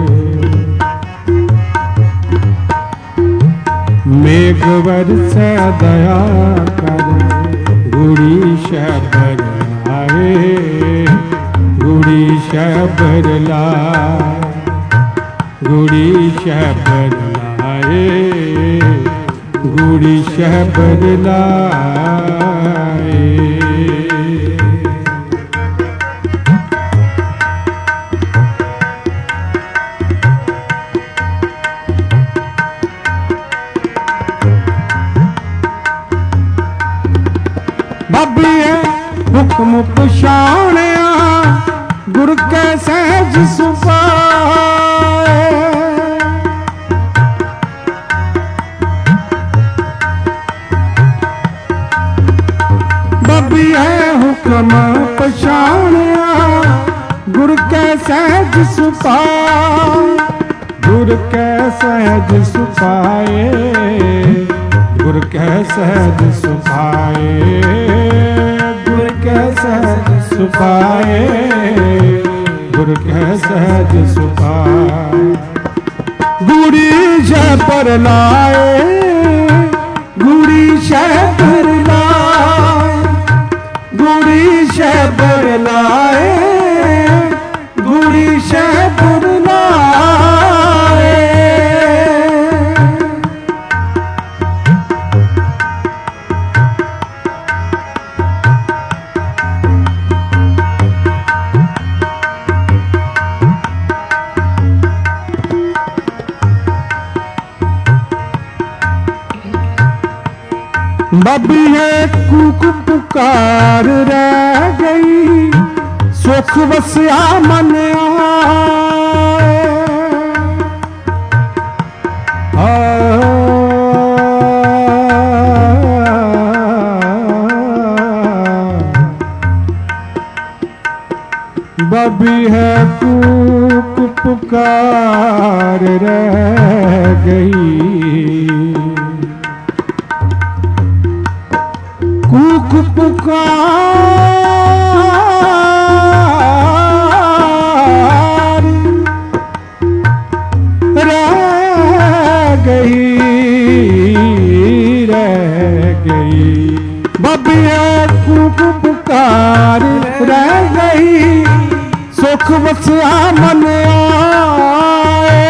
मेघ वर्ष दया कर गूढ़ी शहबर आए गूढ़ी शहबर लाए गूढ़ी शहबर लाए गूढ़ी शहबर लाए। बाबीए हुक्म पछाणिया गुर कै सहज सुभाए बाबीए हुक्म पछाणिया गुर कै सहज सुभाए गुर कै सहज सुभाए गुर कै सहज सुभाए गुर कै सहज सुभाए गुर कै सहज सुभाए गूढ़ी शहबर लाए गूढ़ी शहबर लाए गूढ़ी शहबर लाए गूढ़ी शहबर लाए। बाबी है कूक पुकार रह गई सुख वसिया मन आए बबी है कूक पुकार रह गई, कूक पुकार रह गई, रह गई। बबी है कूक पुकार रह गई, सुख वसिया मन आए।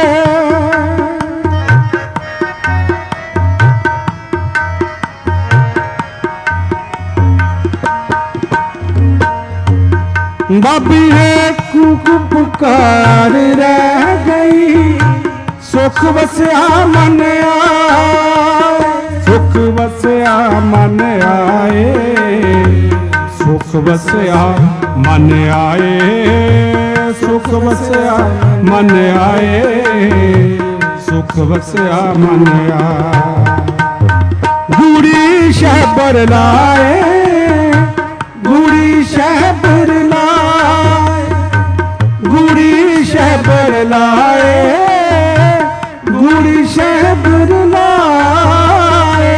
बबी है कूक पुकार रह गई, सुख वसिया मन आए, सुख वसिया मन आए, सुख वसिया मन आए, सुख वसिया मन आए, सुख वसिया मन आए। गूढ़ी शहबर लाए, गूढ़ी शहबर लाए, गूढ़ी शहबर लाए, गूढ़ी शहबर लाए।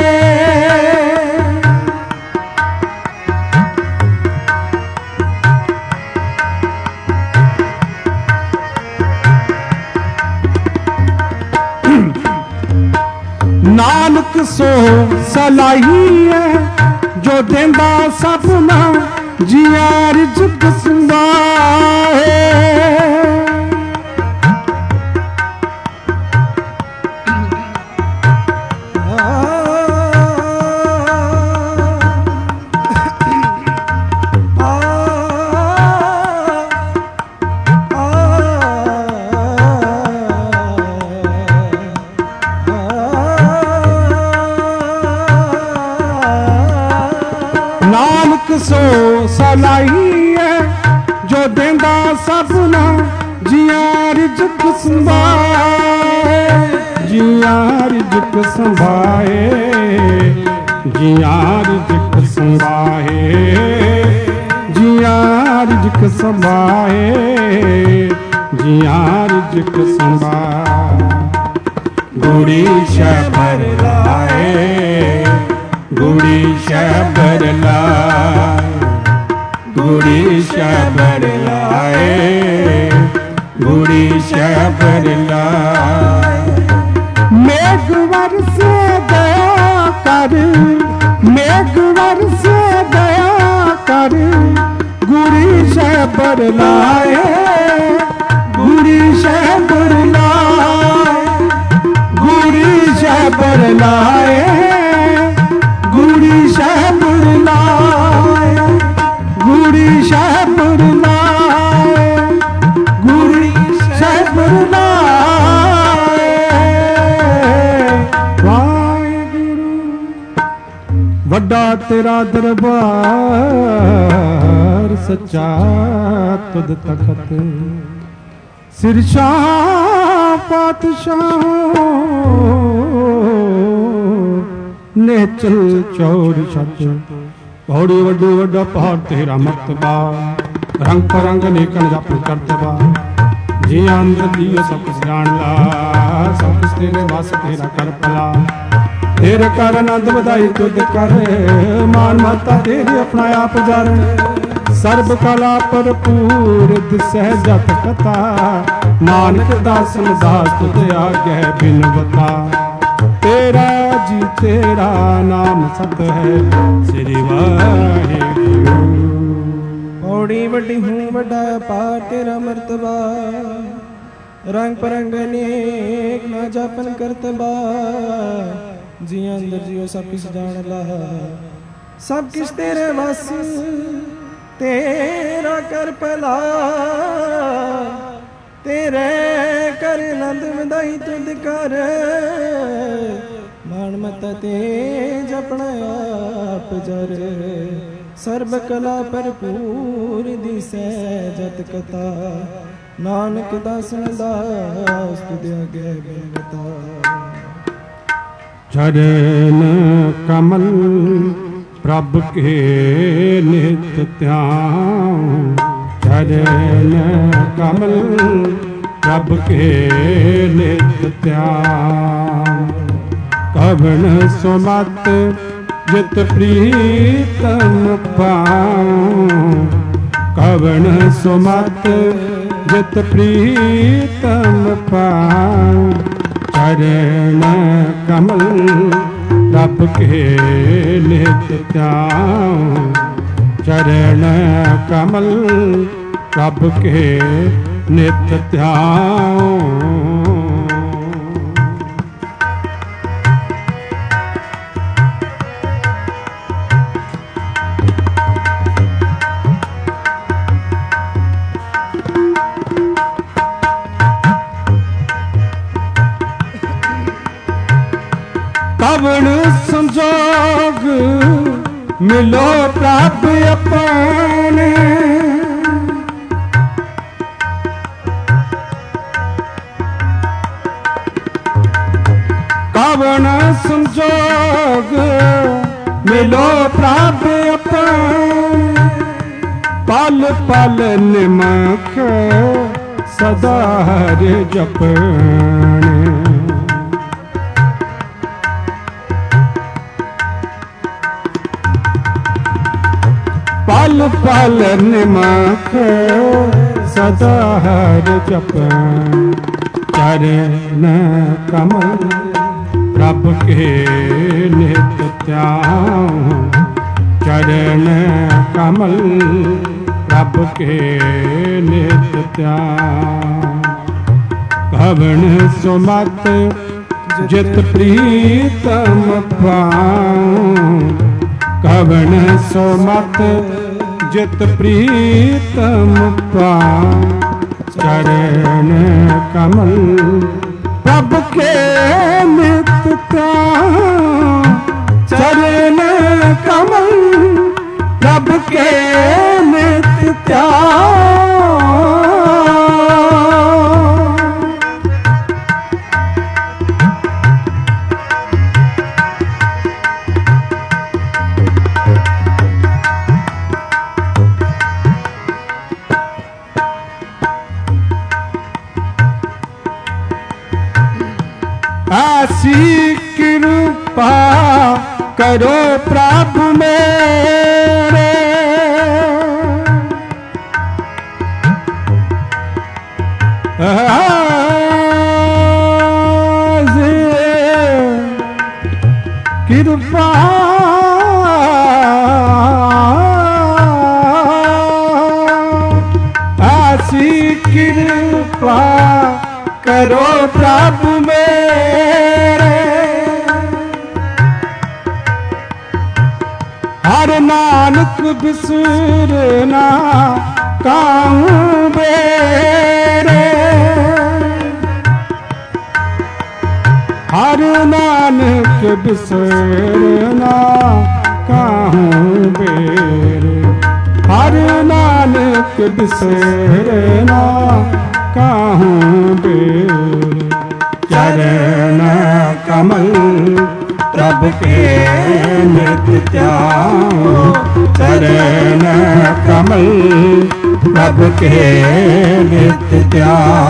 नानक सो सलाही है जो देंदा सपना जिया रिज़्क़ संभाए। नानक सो सलाही है जो देंदा सपना जिया रिज़्क़ संभाए, जिया रिज़्क़ संभाए, जिया रिज़्क़ संभाए, जिया रिज़्क़ संभाए, जिया रिज़्क़ संभाए। गूढ़ी शहबर लाए, गूढ़ी शहबर लाए, गूढ़ी शहबर लाए, गूढ़ी शहबर लाए। मेघ वर्ष दया कर, मेघ वर्ष दया कर, गूढ़ी शहबर लाए, गूढ़ी शहबर लाए, गूढ़ी शहबर लाए, गूढ़ी शहबर लाए, गूढ़ी शहबर लाए, गूढ़ी शहबर लाए। वाहिगुरू वड्डा तेरा दरबार सच्चा तुद तखत, सिरशाह पातशाह नेचल चौड़ छत। पौड़ी वड्डो वड्डा पहाड़ तेरा मर्तबा, रंग परंग नेकन जपन करतबा। जी अंदर दियो सब कुछ जान ला, सब कुछ तेरे वास तेरा कर पला। तेरे कर आनंद बधाई तुद कर, मान माता तेरी अपना आप जर। सर्ब कला भरपूर दिसै जत कथा, नानक दासन दास तुद आगे बिन बता। तेरा जी तेरा नाम सत है श्री वाहिगुरू। पौड़ी वड्डी हूँ वड्डा पार तेरा मर्तबा, रंग परंग अनेक ना जापन करतबा। जी अंदर जियो सब किस जान ला, सब किस तेरे बस तेरा कर पला। तेरे कर नंद मदाई तुद कर, मान मत तेज अपना आप जर। सर्ब कला भरपूर दिसै जत कथा, नानक दासन दास तुद आगे बिनता। चरण कमल प्रभ के नित ध्यान, चरण कमल प्रभ के नित्य कवन सुमत जित प्रीतम पाऊं कवन सुमत जित प्रीतम पाऊं चरण कमल प्रभ के नित्य चरण कमल प्रभ के नित्य कवन संजोग मिलो प्रभ अपने कवन संजोग मिलो प्रभ अपने पल पल निमख सदा हरि जपने पल पल निमख सदा हर जपन चरण कमल प्रभ के नित्य चरण कमल प्रभ के नित्य कवन सुमत जित प्रीतम पाऊं कवन सुमत जित प्रीतम पाऊं चरण कमल प्रभ के नित्य चरण कमल प्रभ के नित्य ऐसी कृपा करो प्रभु मेरे कृपा ऐसी कृपा करो प्रभु मेरे हर नानक बिसरना काहूँ बेरे हर नानक बिसरना काहूँ बेरे हर नानक बिसरना काहूँ बेर चरण कमल प्रभ के नित्य चरण कमल प्रभ के नित्य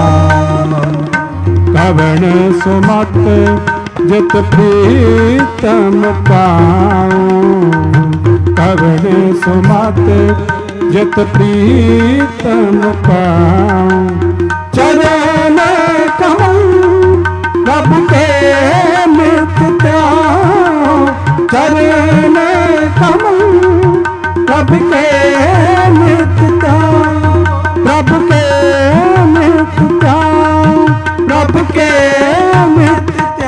कवन सुमत जित प्रीतम पाऊं कवन सुमत जित प्रीतम पाऊं चरण कमल प्रभ के नित्य चरण कमल प्रभ के नित्य प्रभ के नित्य प्रभ के नित्य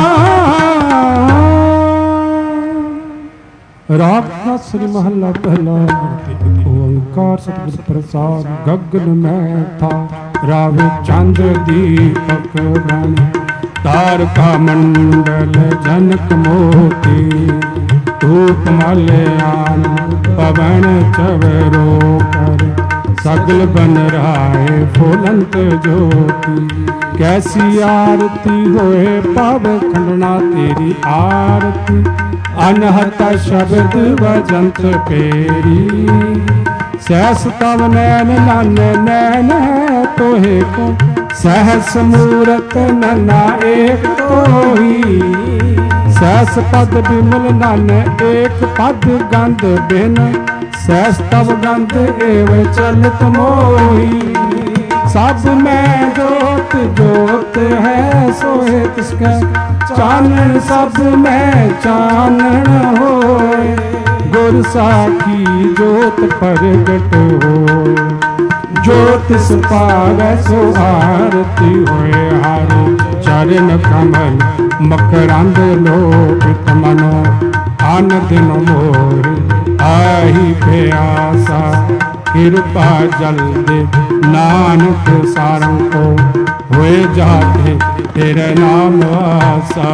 राग का श्री महला पहला ओंकार सतगुर प्रसाद गगन में था रावे चंद दीपक बन तारका मंडल जनक मोती धूप मलयान पवन चवरो कर सगल बन राय फुलंत ज्योति कैसी आरती होए पाव खंडना तेरी आरती अनहत शब्द वजंत पेरी ਸਹਿਸ ਤਵ ਨੈਣ ਨਾਨੇ ਨੈਣ ਤੋਹੇ ਕੋ ਸਹਿਸ ਮੂਰਤ ਨਨਾ ਏਕ ਤੋਹੀ ਸਹਿਸ ਪਦ ਬਿਮਲ ਨਾਨ ਏਕ ਪਦ ਗੰਧ ਬਿਨ ਸਹਿਸ ਤਵ ਗੰਧ ਏਵ ਚਲਤ ਮੋਹੀ ਸਭ ਮੈਂ ਜੋਤ ਜੋਤ ਹੈ ਸੋਏ ਤਿਸਕੈ ਚਾਨਣ ਸਭ ਮੈਂ ਚਾਨਣ ਹੋਏ ਗੁਰ ਸਾਖੀ ਜੋਤ ਪ੍ਰਗਟ ਹੋਏ ਜੋ ਤਿਸ ਪਾਵੈ ਸੋ ਆਰਤੀ ਹੋਏ ਹਰਿ ਚਰਨ ਕਮਲ ਮਕਰੰਦ ਲੋਭਿਤ ਮਨੋ ਅਨ ਦਿਨ ਮੋਰ ਆਹੀ ਪਿਆਸਾ ਕਿਰਪਾ ਜਲ ਦੇ ਨਾਨਕ ਸਾਰੰ ਕੋ ਹੋਏ ਜਾਤੇ ਤੇਰੇ ਨਾਮ ਆਸਾ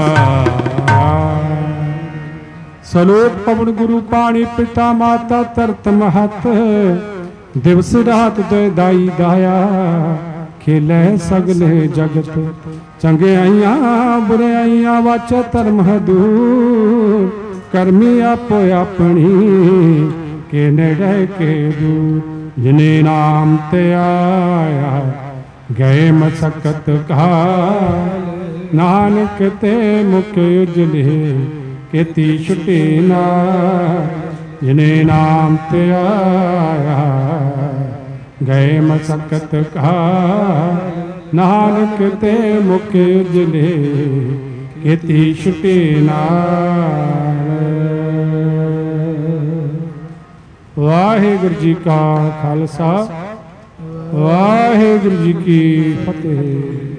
ਸਲੋਕ ਪਵਨ ਗੁਰੂ ਪਾਣੀ ਪਿਤਾ ਮਾਤਾ ਧਰਤ ਮਹਤ ਦਿਵਸ ਰਾਤ ਦੇ ਦਾਈ ਦਾਇਆ ਖੇਲੇ ਸਗਲੇ ਜਗਤ ਚੰਗਿਆਈਆਂ ਬੁਰਾਈਆਂ ਵਾਚੇ ਧਰਮ ਹਦੂਰ ਕਰਮੀ ਆਪੋ ਆਪਣੀ ਕੇ ਨੇੜੇ ਕੇ ਦੂਰ ਜਿਨੇ ਨਾਮ ਤੇ ਆਇਆ ਗਏ ਮਸਕਤ ਕਾਲ ਨਾਨਕ ਤੇ ਮੁਖ ਉਜਲੇ ਕੀਤੀ ਛੁਟੀ ਨਾ ਜਿਨੇ ਨਾਮ ਤੇ ਆਇਆ ਗਏ ਮਸਕਤ ਕਾਲ ਨਾਨਕ ਤੇ ਮੁਖ ਉਜਲੇ ਕੀਤੀ ਛੁਟੀ ਨਾਲ। ਵਾਹਿਗੁਰੂ ਜੀ ਕਾ ਖਾਲਸਾ ਵਾਹਿਗੁਰੂ ਜੀ ਕੀ ਫਤਿਹ।